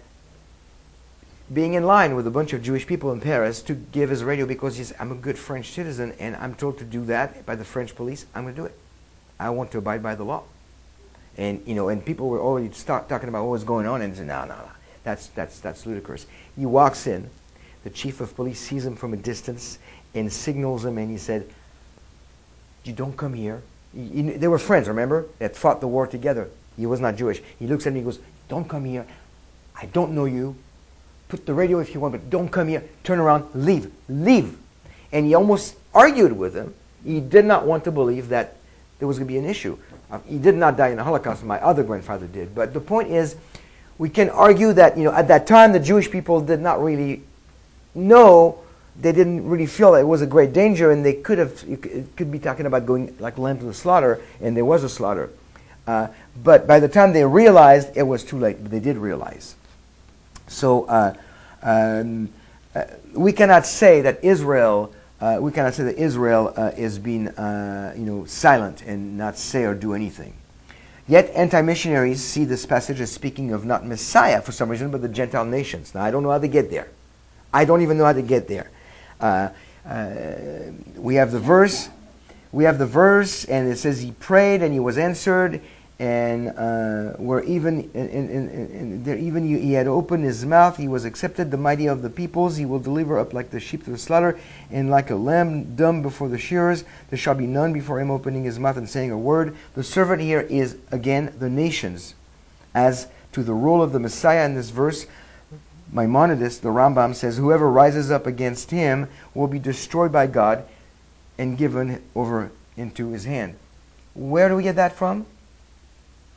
being in line with a bunch of Jewish people in Paris to give his radio, because he said, I'm a good French citizen and I'm told to do that by the French police. I'm going to do it. I want to abide by the law. And, you know, and people were already start talking about what was going on, and said, no, no, no, that's, that's, that's ludicrous. He walks in. The chief of police sees him from a distance and signals him, and he said, you don't come here. He, he, they were friends, remember? They had fought the war together. He was not Jewish. He looks at him and he goes, don't come here. I don't know you. Put the radio if you want, but don't come here. Turn around. Leave. Leave. And he almost argued with him. He did not want to believe that there was going to be an issue. Uh, he did not die in the Holocaust. My other grandfather did. But the point is, we can argue that, you know, at that time the Jewish people did not really know. They didn't really feel that it was a great danger, and they could have. It could be talking about going like lamb to the slaughter, and there was a slaughter. Uh, but by the time they realized, it was too late. But they did realize. So uh, um, uh, we cannot say that Israel, uh, we cannot say that Israel uh, is being, uh, you know, silent and not say or do anything. Yet anti-missionaries see this passage as speaking of not Messiah for some reason, but the Gentile nations. Now I don't know how to get there. I don't even know how to get there. Uh, uh, we have the verse. We have the verse, and it says he prayed and he was answered. And uh, where even in, in, in, in there, even he, he had opened his mouth, he was accepted, the mighty of the peoples. He will deliver up like the sheep to the slaughter, and like a lamb dumb before the shearers. There shall be none before him opening his mouth and saying a word. The servant here is again the nations. As to the role of the Messiah in this verse, Maimonides, the Rambam, says, whoever rises up against him will be destroyed by God and given over into his hand. Where do we get that from?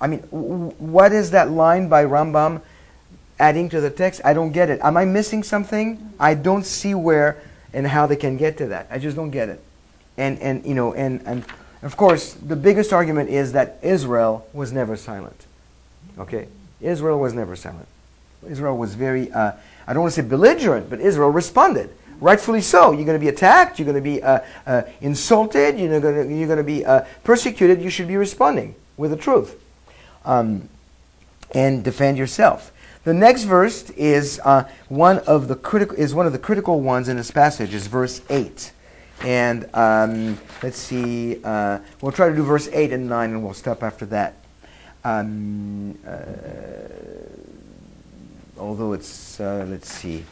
I mean, w- what is that line by Rambam adding to the text? I don't get it. Am I missing something? I don't see where and how they can get to that. I just don't get it. And and you know and and of course the biggest argument is that Israel was never silent. Okay, Israel was never silent. Israel was very uh, I don't want to say belligerent, but Israel responded. Rightfully so. You're going to be attacked. You're going to be uh, uh, insulted. You're going to, you're going to be uh, persecuted. You should be responding with the truth um, and defend yourself. The next verse is uh, one of the critical is one of the critical ones in this passage. Is verse eight, and um, let's see. Uh, we'll try to do verse eight and nine, and we'll stop after that. Um, uh, although it's uh, let's see.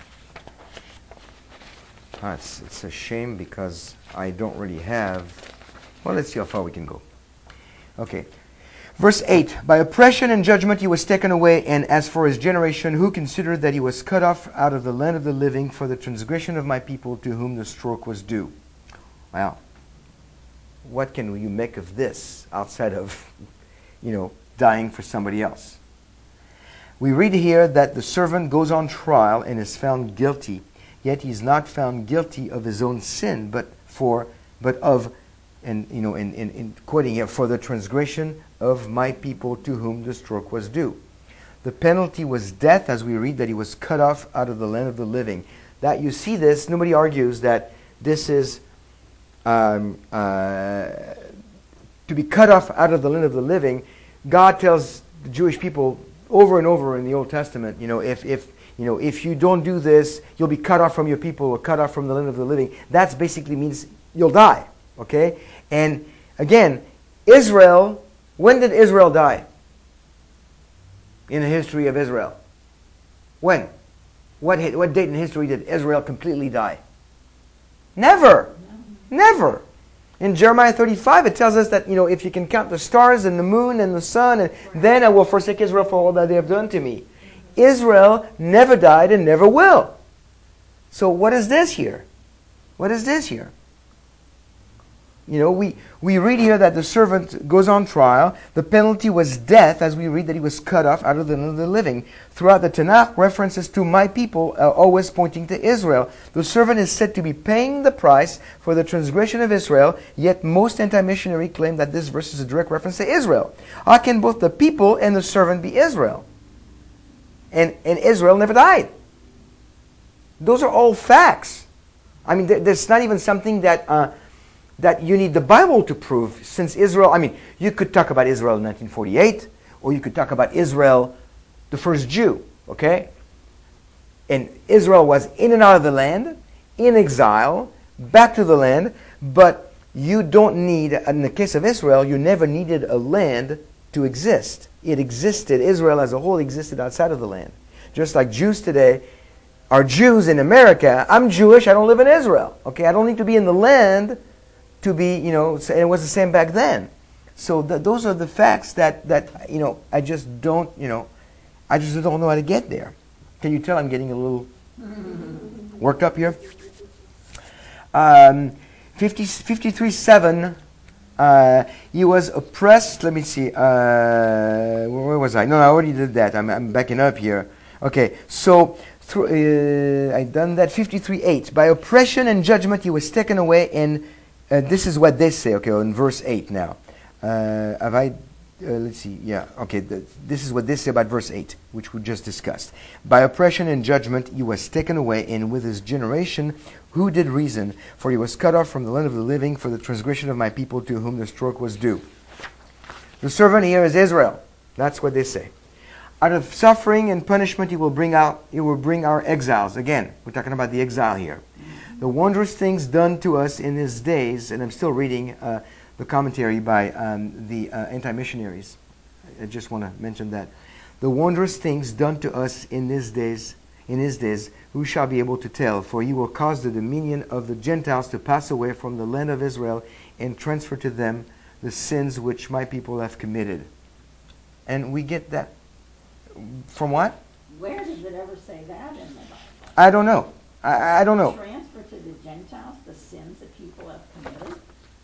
Ah, it's, it's a shame because I don't really have... Well, let's see how far we can go. Okay. Verse eight. By oppression and judgment he was taken away, and as for his generation, who considered that he was cut off out of the land of the living for the transgression of my people to whom the stroke was due. Wow. What can you make of this outside of, you know, dying for somebody else? We read here that the servant goes on trial and is found guilty. Yet he's not found guilty of his own sin, but for, but of, and you know, in, in, in quoting here, for the transgression of my people to whom the stroke was due. The penalty was death, as we read that he was cut off out of the land of the living. That you see this, nobody argues that this is um, uh, to be cut off out of the land of the living. God tells the Jewish people over and over in the Old Testament, you know, if if You know, if you don't do this, you'll be cut off from your people or cut off from the land of the living. That basically means you'll die. Okay? And again, Israel, when did Israel die? In the history of Israel. When? What what date in history did Israel completely die? Never. Never. In Jeremiah thirty-five, it tells us that, you know, if you can count the stars and the moon and the sun, and then I will forsake Israel for all that they have done to me. Israel never died and never will. So what is this here? What is this here? You know, we, we read here that the servant goes on trial. The penalty was death, as we read that he was cut off out of the land of the living. Throughout the Tanakh, references to my people are always pointing to Israel. The servant is said to be paying the price for the transgression of Israel, yet most anti-missionary claim that this verse is a direct reference to Israel. How can both the people and the servant be Israel? And, and Israel never died. Those are all facts. I mean, there, there's not even something that uh, that you need the Bible to prove. Since Israel, I mean, you could talk about Israel in nineteen forty-eight, or you could talk about Israel, the first Jew, okay? And Israel was in and out of the land, in exile, back to the land, but you don't need, in the case of Israel, you never needed a land to exist. It existed, Israel as a whole existed outside of the land. Just like Jews today are Jews in America. I'm Jewish, I don't live in Israel. Okay, I don't need to be in the land to be, you know, and it was the same back then. So th- those are the facts that, that, you know, I just don't, you know, I just don't know how to get there. Can you tell I'm getting a little worked up here? Um, fifty, fifty-three seven. Uh, he was oppressed. Let me see. Uh, where was I? No, I already did that. I'm, I'm backing up here. Okay, so through, uh, I done that. fifty-three eight. By oppression and judgment he was taken away, and uh, this is what they say. Okay, in verse eight now. Uh, have I? Uh, let's see. Yeah. Okay. The, this is what they say about verse eight, which we just discussed. By oppression and judgment he was taken away, and with his generation, who did reason? For he was cut off from the land of the living for the transgression of my people to whom the stroke was due. The servant here is Israel. That's what they say. Out of suffering and punishment he will bring out. He will bring our exiles. Again, we're talking about the exile here. The wondrous things done to us in his days, and I'm still reading uh, the commentary by um, the uh, anti-missionaries. I just want to mention that. The wondrous things done to us in his days, in his days, who shall be able to tell? For he will cause the dominion of the Gentiles to pass away from the land of Israel and transfer to them the sins which my people have committed. And we get that from what? Where does it ever say that in the Bible? I don't know. I, I don't know. Transfer to the Gentiles the sins that people have committed?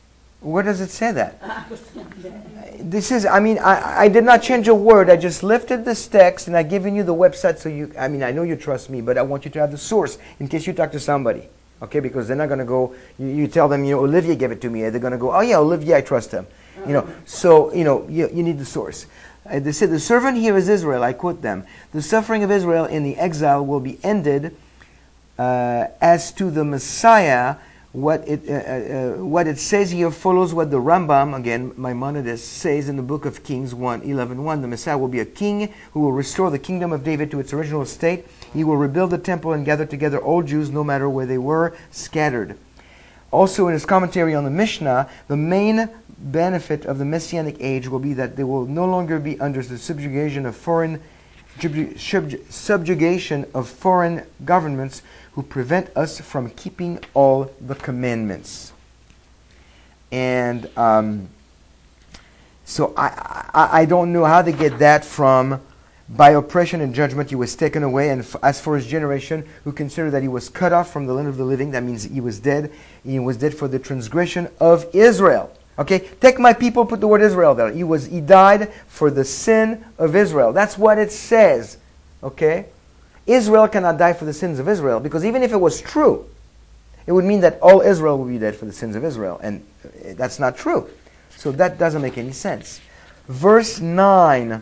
Where does it say that? This is, I mean, I, I did not change a word. I just lifted this text and I given you the website so you, I mean, I know you trust me, but I want you to have the source in case you talk to somebody. Okay, because they're not going to go, you, you tell them, you know, Olivier gave it to me. They're going to go, oh yeah, Olivier, I trust him. You know, so, you know, you, you need the source. Uh, they said, the servant here is Israel. I quote them. The suffering of Israel in the exile will be ended. Uh, as to the Messiah, what it uh, uh, what it says here follows what the Rambam, again, Maimonides, says in the book of Kings one eleven one. The Messiah will be a king who will restore the kingdom of David to its original state. He will rebuild the temple and gather together all Jews, no matter where they were scattered. Also, in his commentary on the Mishnah, the main benefit of the Messianic age will be that they will no longer be under the subjugation of foreign subjugation of foreign governments who prevent us from keeping all the commandments. And um, so I, I I don't know how to get that from by oppression and judgment he was taken away, and f- as for his generation who consider that he was cut off from the land of the living, that means he was dead. He was dead for the transgression of Israel. Okay, take my people, put the word Israel there. He was he died for the sin of Israel. That's what it says. Okay? Israel cannot die for the sins of Israel, because even if it was true, it would mean that all Israel would be dead for the sins of Israel, and that's not true. So that doesn't make any sense. Verse nine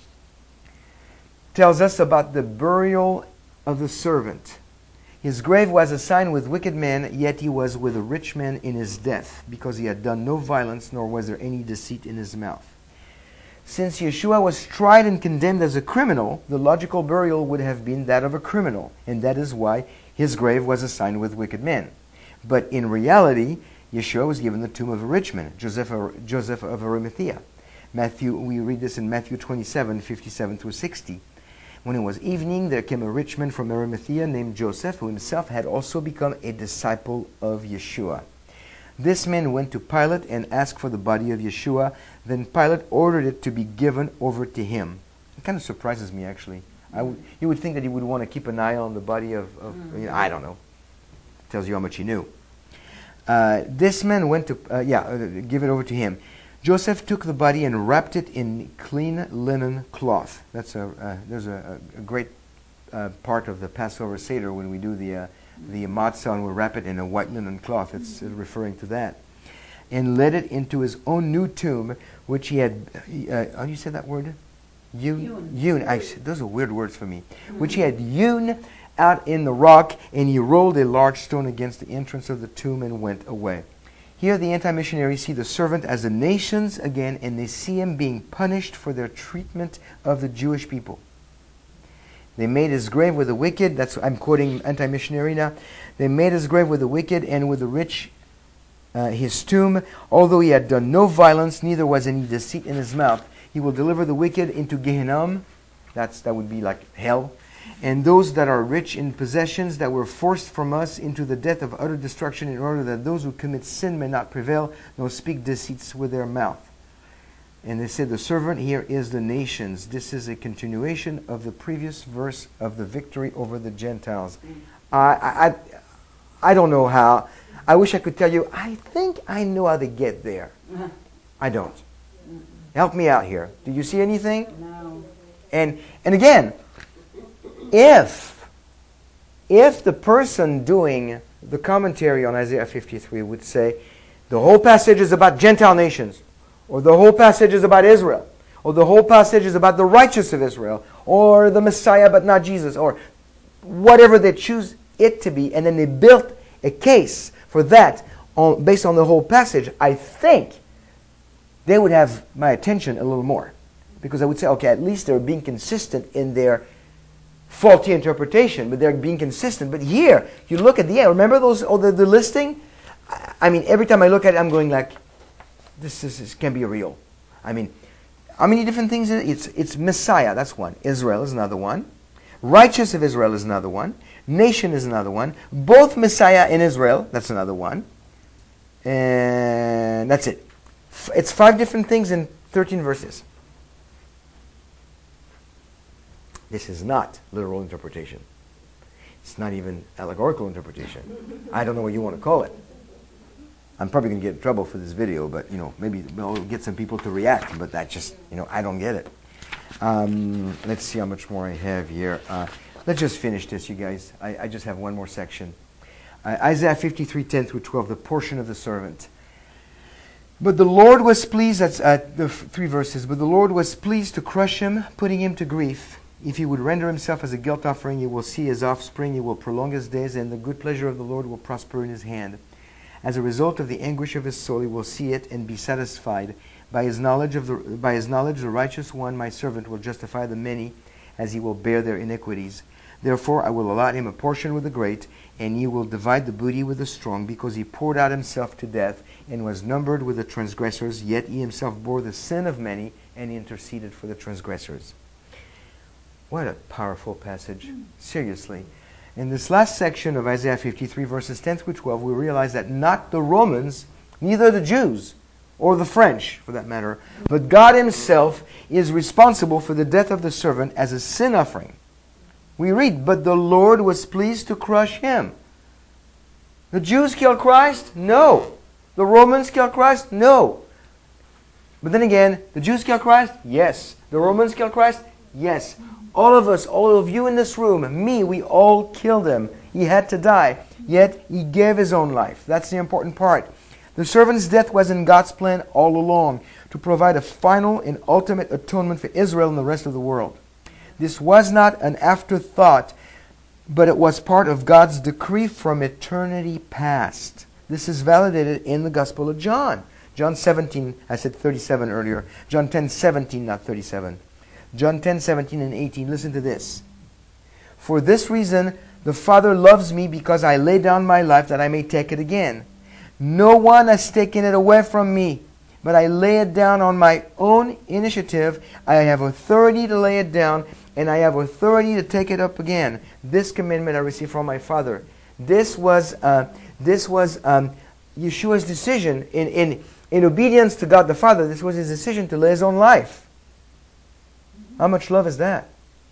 tells us about the burial of the servant. His grave was assigned with wicked men, yet he was with a rich man in his death, because he had done no violence, nor was there any deceit in his mouth. Since Yeshua was tried and condemned as a criminal, the logical burial would have been that of a criminal, and that is why his grave was assigned with wicked men. But in reality, Yeshua was given the tomb of a rich man, Joseph, Joseph of Arimathea. Matthew, we read this in Matthew twenty-seven, fifty-seven through sixty. When it was evening, there came a rich man from Arimathea named Joseph, who himself had also become a disciple of Yeshua. This man went to Pilate and asked for the body of Yeshua. Then Pilate ordered it to be given over to him. It kind of surprises me, actually. I w- you would think that he would want to keep an eye on the body of, of you know, I don't know. Tells you how much he knew. Uh, this man went to, uh, yeah, uh, give it over to him. Joseph took the body and wrapped it in clean linen cloth. That's a uh, there's a, a great uh, part of the Passover Seder when we do the uh, the matzah and we wrap it in a white linen cloth. It's referring to that. And led it into his own new tomb, which he had. Uh, how do you say that word? Hewn. Hewn. I, those are weird words for me. Mm-hmm. Which he had hewn out in the rock, and he rolled a large stone against the entrance of the tomb and went away. Here the anti-missionaries see the servant as the nations again, and they see him being punished for their treatment of the Jewish people. They made his grave with the wicked. That's I'm quoting anti-missionary now. They made his grave with the wicked and with the rich uh, his tomb. Although he had done no violence, neither was any deceit in his mouth. He will deliver the wicked into Gehenna. That's that would be like hell. And those that are rich in possessions that were forced from us into the death of utter destruction, in order that those who commit sin may not prevail, nor speak deceits with their mouth. And they said the servant here is the nations. This is a continuation of the previous verse of the victory over the Gentiles. I, I, I don't know how. I wish I could tell you, I think I know how to get there. I don't. Help me out here. Do you see anything? No. And and again, if if the person doing the commentary on Isaiah fifty-three would say, the whole passage is about Gentile nations, or the whole passage is about Israel, or the whole passage is about the righteous of Israel, or the Messiah but not Jesus, or whatever they choose it to be, and then they built a case for that on, based on the whole passage, I think they would have my attention a little more. Because I would say, okay, at least they're being consistent in their faulty interpretation, but they're being consistent. But here, you look at the end. Remember those? Oh, the, the listing. I, I mean, every time I look at it, I'm going like, this is this can't be real. I mean, how many different things? It's it's Messiah. That's one. Israel is another one. Righteous of Israel is another one. Nation is another one. Both Messiah and Israel. That's another one. And that's it. It's five different things in thirteen verses. This is not literal interpretation. It's not even allegorical interpretation. I don't know what you want to call it. I'm probably going to get in trouble for this video, but, you know, maybe we'll get some people to react, but that just, you know, I don't get it. Um, let's see how much more I have here. Uh, let's just finish this, you guys. I, I just have one more section. Uh, Isaiah fifty-three, ten through twelve, the portion of the servant. But the Lord was pleased, that's uh, the f- three verses, but the Lord was pleased to crush him, putting him to grief. If he would render himself as a guilt offering, he will see his offspring, he will prolong his days, and the good pleasure of the Lord will prosper in his hand. As a result of the anguish of his soul, he will see it and be satisfied. By his knowledge of the by his knowledge, the righteous one, my servant, will justify the many, as he will bear their iniquities. Therefore, I will allot him a portion with the great, and he will divide the booty with the strong, because he poured out himself to death and was numbered with the transgressors. Yet he himself bore the sin of many and interceded for the transgressors. What a powerful passage! Seriously. In this last section of Isaiah fifty-three, verses ten through twelve, we realize that not the Romans, neither the Jews, or the French, for that matter, but God himself is responsible for the death of the servant as a sin offering. We read, but the Lord was pleased to crush him. The Jews killed Christ? No. The Romans killed Christ? No. But then again, the Jews killed Christ? Yes. The Romans killed Christ? Yes. All of us, all of you in this room, me, we all killed him. He had to die. Yet he gave his own life. That's the important part. The servant's death was in God's plan all along, to provide a final and ultimate atonement for Israel and the rest of the world. This was not an afterthought, but it was part of God's decree from eternity past. This is validated in the Gospel of John. John seventeen, I said thirty-seven earlier. John ten, seventeen, not thirty-seven. John ten, seventeen and eighteen. Listen to this. For this reason, the Father loves me, because I lay down my life that I may take it again. No one has taken it away from me, but I lay it down on my own initiative. I have authority to lay it down, and I have authority to take it up again. This commandment I received from my Father. This was uh, this was um, Yeshua's decision in, in, in obedience to God the Father. This was his decision to lay his own life. How much love is that?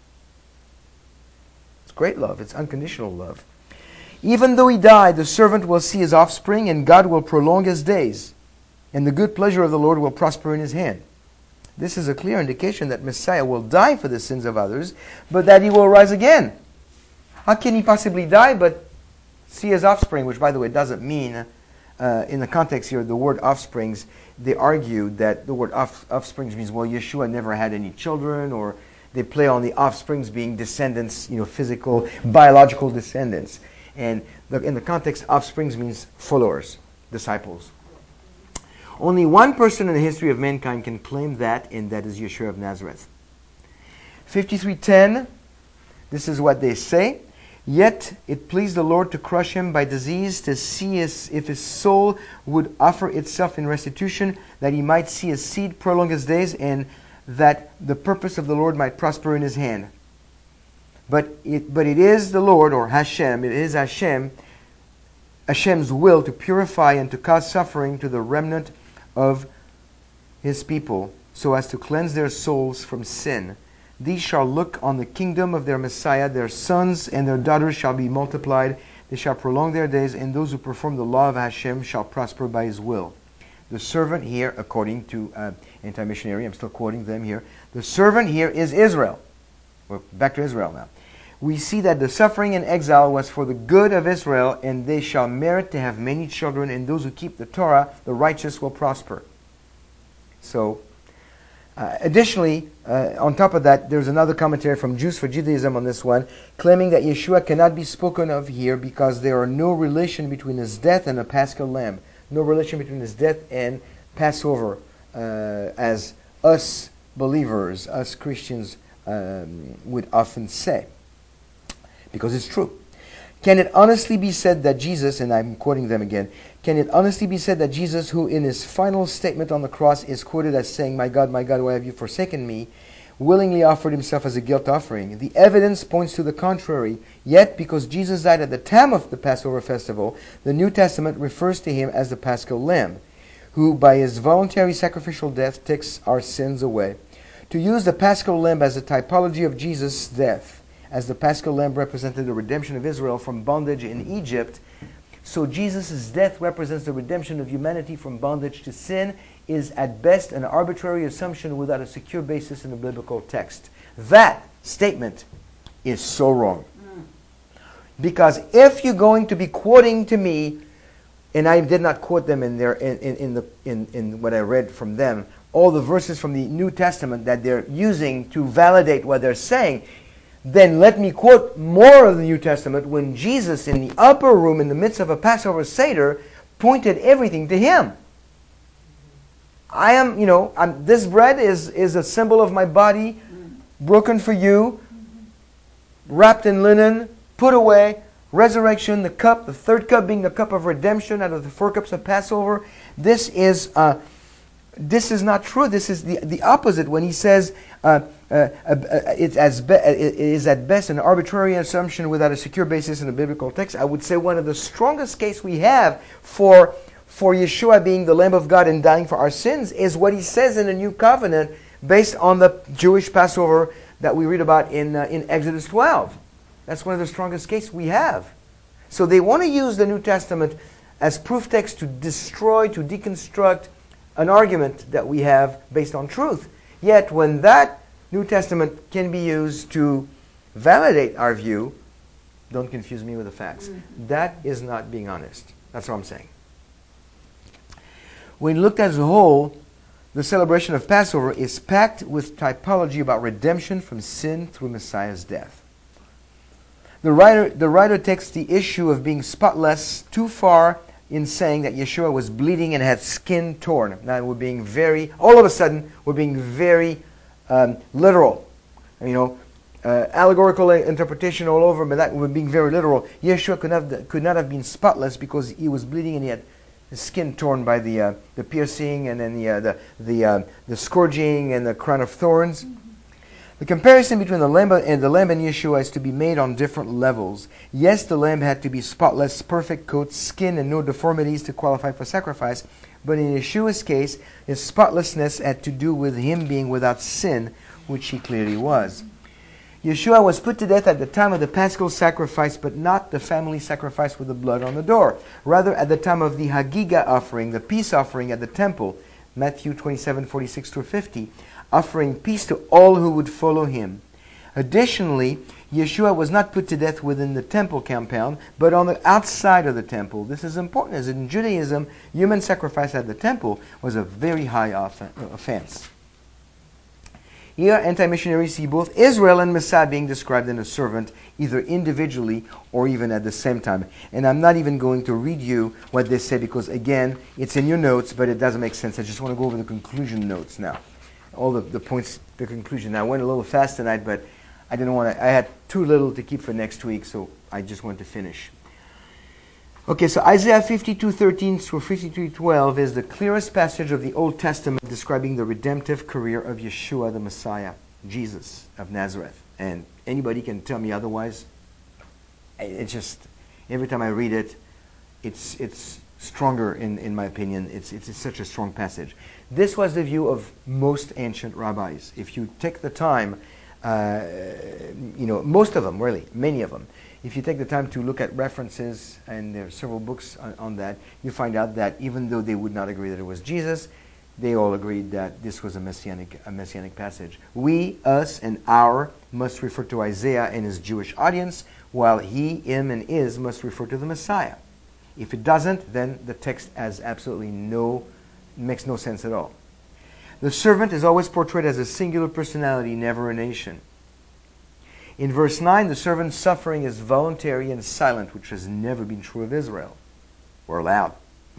It's great love. It's unconditional love. Even though he died, the servant will see his offspring, and God will prolong his days, and the good pleasure of the Lord will prosper in his hand. This is a clear indication that Messiah will die for the sins of others, but that he will rise again. How can he possibly die but see his offspring, which, by the way, doesn't mean, uh, in the context here, the word offsprings, they argue that the word off, offsprings means, well, Yeshua never had any children, or they play on the offsprings being descendants, you know, physical, biological descendants. And the, in the context, offsprings means followers, disciples. Only one person in the history of mankind can claim that, and that is Yeshua of Nazareth. fifty-three ten, this is what they say. Yet it pleased the Lord to crush him by disease, to see his, if his soul would offer itself in restitution, that he might see his seed prolong his days, and that the purpose of the Lord might prosper in his hand. But it, but it is the Lord, or Hashem, it is Hashem, Hashem's will to purify and to cause suffering to the remnant of his people, so as to cleanse their souls from sin. These shall look on the kingdom of their Messiah. Their sons and their daughters shall be multiplied. They shall prolong their days, and those who perform the law of Hashem shall prosper by his will. The servant here, according to uh, Anti-Missionary, I'm still quoting them here, the servant here is Israel. We're back to Israel now. We see that the suffering and exile was for the good of Israel, and they shall merit to have many children, and those who keep the Torah, the righteous, will prosper. So, uh, additionally, uh, on top of that, there's another commentary from Jews for Judaism on this one, claiming that Yeshua cannot be spoken of here because there are no relation between his death and a Paschal lamb. No relation between his death and Passover, uh, as us believers, us Christians um, would often say. Because it's true. Can it honestly be said that Jesus, and I'm quoting them again, can it honestly be said that Jesus, who in his final statement on the cross is quoted as saying, "My God, my God, why have you forsaken me?" willingly offered himself as a guilt offering? The evidence points to the contrary. Yet, because Jesus died at the time of the Passover festival, the New Testament refers to him as the Paschal Lamb, who by his voluntary sacrificial death takes our sins away. To use the Paschal Lamb as a typology of Jesus' death, as the Paschal Lamb represented the redemption of Israel from bondage in Egypt, So Jesus' death represents the redemption of humanity from bondage to sin, is at best an arbitrary assumption without a secure basis in the biblical text. That statement is so wrong. Because if you're going to be quoting to me, and I did not quote them in their in, in, in the in, in what I read from them, all the verses from the New Testament that they're using to validate what they're saying, then let me quote more of the New Testament when Jesus in the upper room in the midst of a Passover Seder pointed everything to him. I am, you know, I'm, this bread is, is a symbol of my body, broken for you, wrapped in linen, put away, resurrection, the cup, the third cup being the cup of redemption out of the four cups of Passover. This is uh, this is not true. This is the, the opposite when he says uh, uh, uh, it's as be- it is at best an arbitrary assumption without a secure basis in the biblical text. I would say one of the strongest case we have for for Yeshua being the Lamb of God and dying for our sins is what he says in the New Covenant based on the Jewish Passover that we read about in uh, in Exodus twelve. That's one of the strongest cases we have. So they want to use the New Testament as proof text to destroy, to deconstruct an argument that we have based on truth. Yet when that New Testament can be used to validate our view, don't confuse me with the facts. Mm-hmm. That is not being honest. That's what I'm saying. When looked as a whole, the celebration of Passover is packed with typology about redemption from sin through Messiah's death. The writer, the writer takes the issue of being spotless too far in saying that Yeshua was bleeding and had skin torn. Now we're being very, all of a sudden, we're being very um, literal. You know, uh, allegorical interpretation all over, but that we're being very literal. Yeshua could not, could not have been spotless because he was bleeding and he had his skin torn by the uh, the piercing and then the uh, the the, uh, the scourging and the crown of thorns. The comparison between the lamb and the lamb and Yeshua is to be made on different levels. Yes, the lamb had to be spotless, perfect coat, skin, and no deformities to qualify for sacrifice. But in Yeshua's case, his spotlessness had to do with him being without sin, which he clearly was. Yeshua was put to death at the time of the Paschal sacrifice, but not the family sacrifice with the blood on the door. Rather, at the time of the Hagigah offering, the peace offering at the temple, Matthew twenty-seven, forty-six through fifty, offering peace to all who would follow him. Additionally, Yeshua was not put to death within the temple compound, but on the outside of the temple. This is important, as in Judaism, human sacrifice at the temple was a very high offense. Here, anti-missionaries see both Israel and Messiah being described in a servant, either individually or even at the same time. And I'm not even going to read you what they say because, again, it's in your notes, but it doesn't make sense. I just want to go over the conclusion notes now. All the, the points, the conclusion. I went a little fast tonight, but I didn't want to, I had too little to keep for next week, so I just wanted to finish. Okay, so Isaiah fifty-two thirteen through fifty-three twelve is the clearest passage of the Old Testament describing the redemptive career of Yeshua the Messiah, Jesus of Nazareth. And anybody can tell me otherwise. It's just, every time I read it, it's it's stronger in, in my opinion. It's, it's it's such a strong passage. This was the view of most ancient rabbis. If you take the time, uh, you know, most of them, really, many of them, if you take the time to look at references, and there are several books on, on that, you find out that even though they would not agree that it was Jesus, they all agreed that this was a messianic, a messianic passage. We, us, and our must refer to Isaiah and his Jewish audience, while he, him, and is must refer to the Messiah. If it doesn't, then the text has absolutely no, makes no sense at all. The servant is always portrayed as a singular personality, never a nation. In verse nine, the servant's suffering is voluntary and silent, which has never been true of Israel. We're allowed.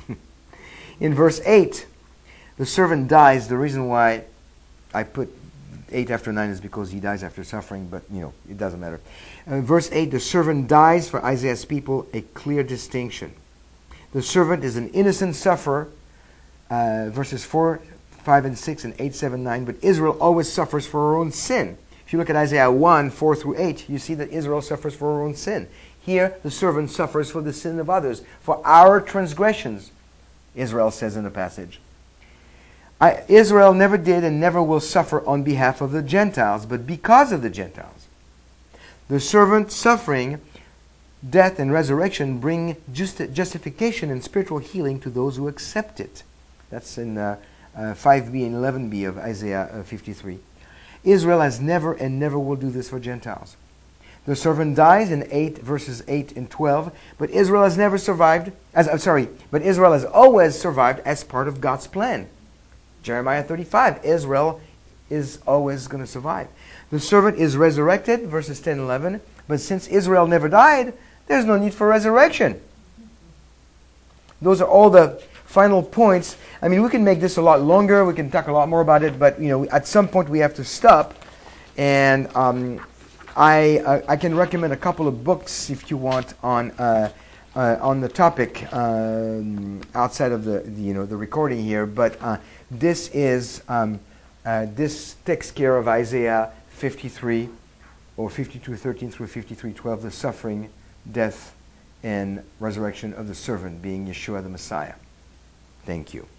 In verse eight, the servant dies. The reason why I put eight after nine is because he dies after suffering, but, you know, it doesn't matter. Uh, verse eight, the servant dies for Isaiah's people, a clear distinction. The servant is an innocent sufferer, uh, verses four, five, and six, and eight, seven, nine, but Israel always suffers for her own sin. If you look at Isaiah one, four through eight, you see that Israel suffers for her own sin. Here, the servant suffers for the sin of others, for our transgressions, Israel says in the passage. I, Israel never did and never will suffer on behalf of the Gentiles, but because of the Gentiles. The servant suffering death, and resurrection bring just, justification and spiritual healing to those who accept it. That's in uh, uh, five b and eleven b of Isaiah uh, fifty-three. Israel has never and never will do this for Gentiles. The servant dies in eight verses eight and twelve, but Israel has never survived, as I'm sorry, but Israel has always survived as part of God's plan. Jeremiah thirty-five, Israel is always going to survive. The servant is resurrected, verses ten and eleven, but since Israel never died, there's no need for resurrection. Those are all the final points. I mean, we can make this a lot longer. We can talk a lot more about it, but you know, at some point we have to stop. And um, I uh, I can recommend a couple of books if you want on uh, uh, on the topic um, outside of the, the you know the recording here. But uh, this is um, uh, this takes care of Isaiah fifty-three or fifty-two thirteen through fifty-three twelve, the suffering, death, and resurrection of the servant, being Yeshua the Messiah. Thank you.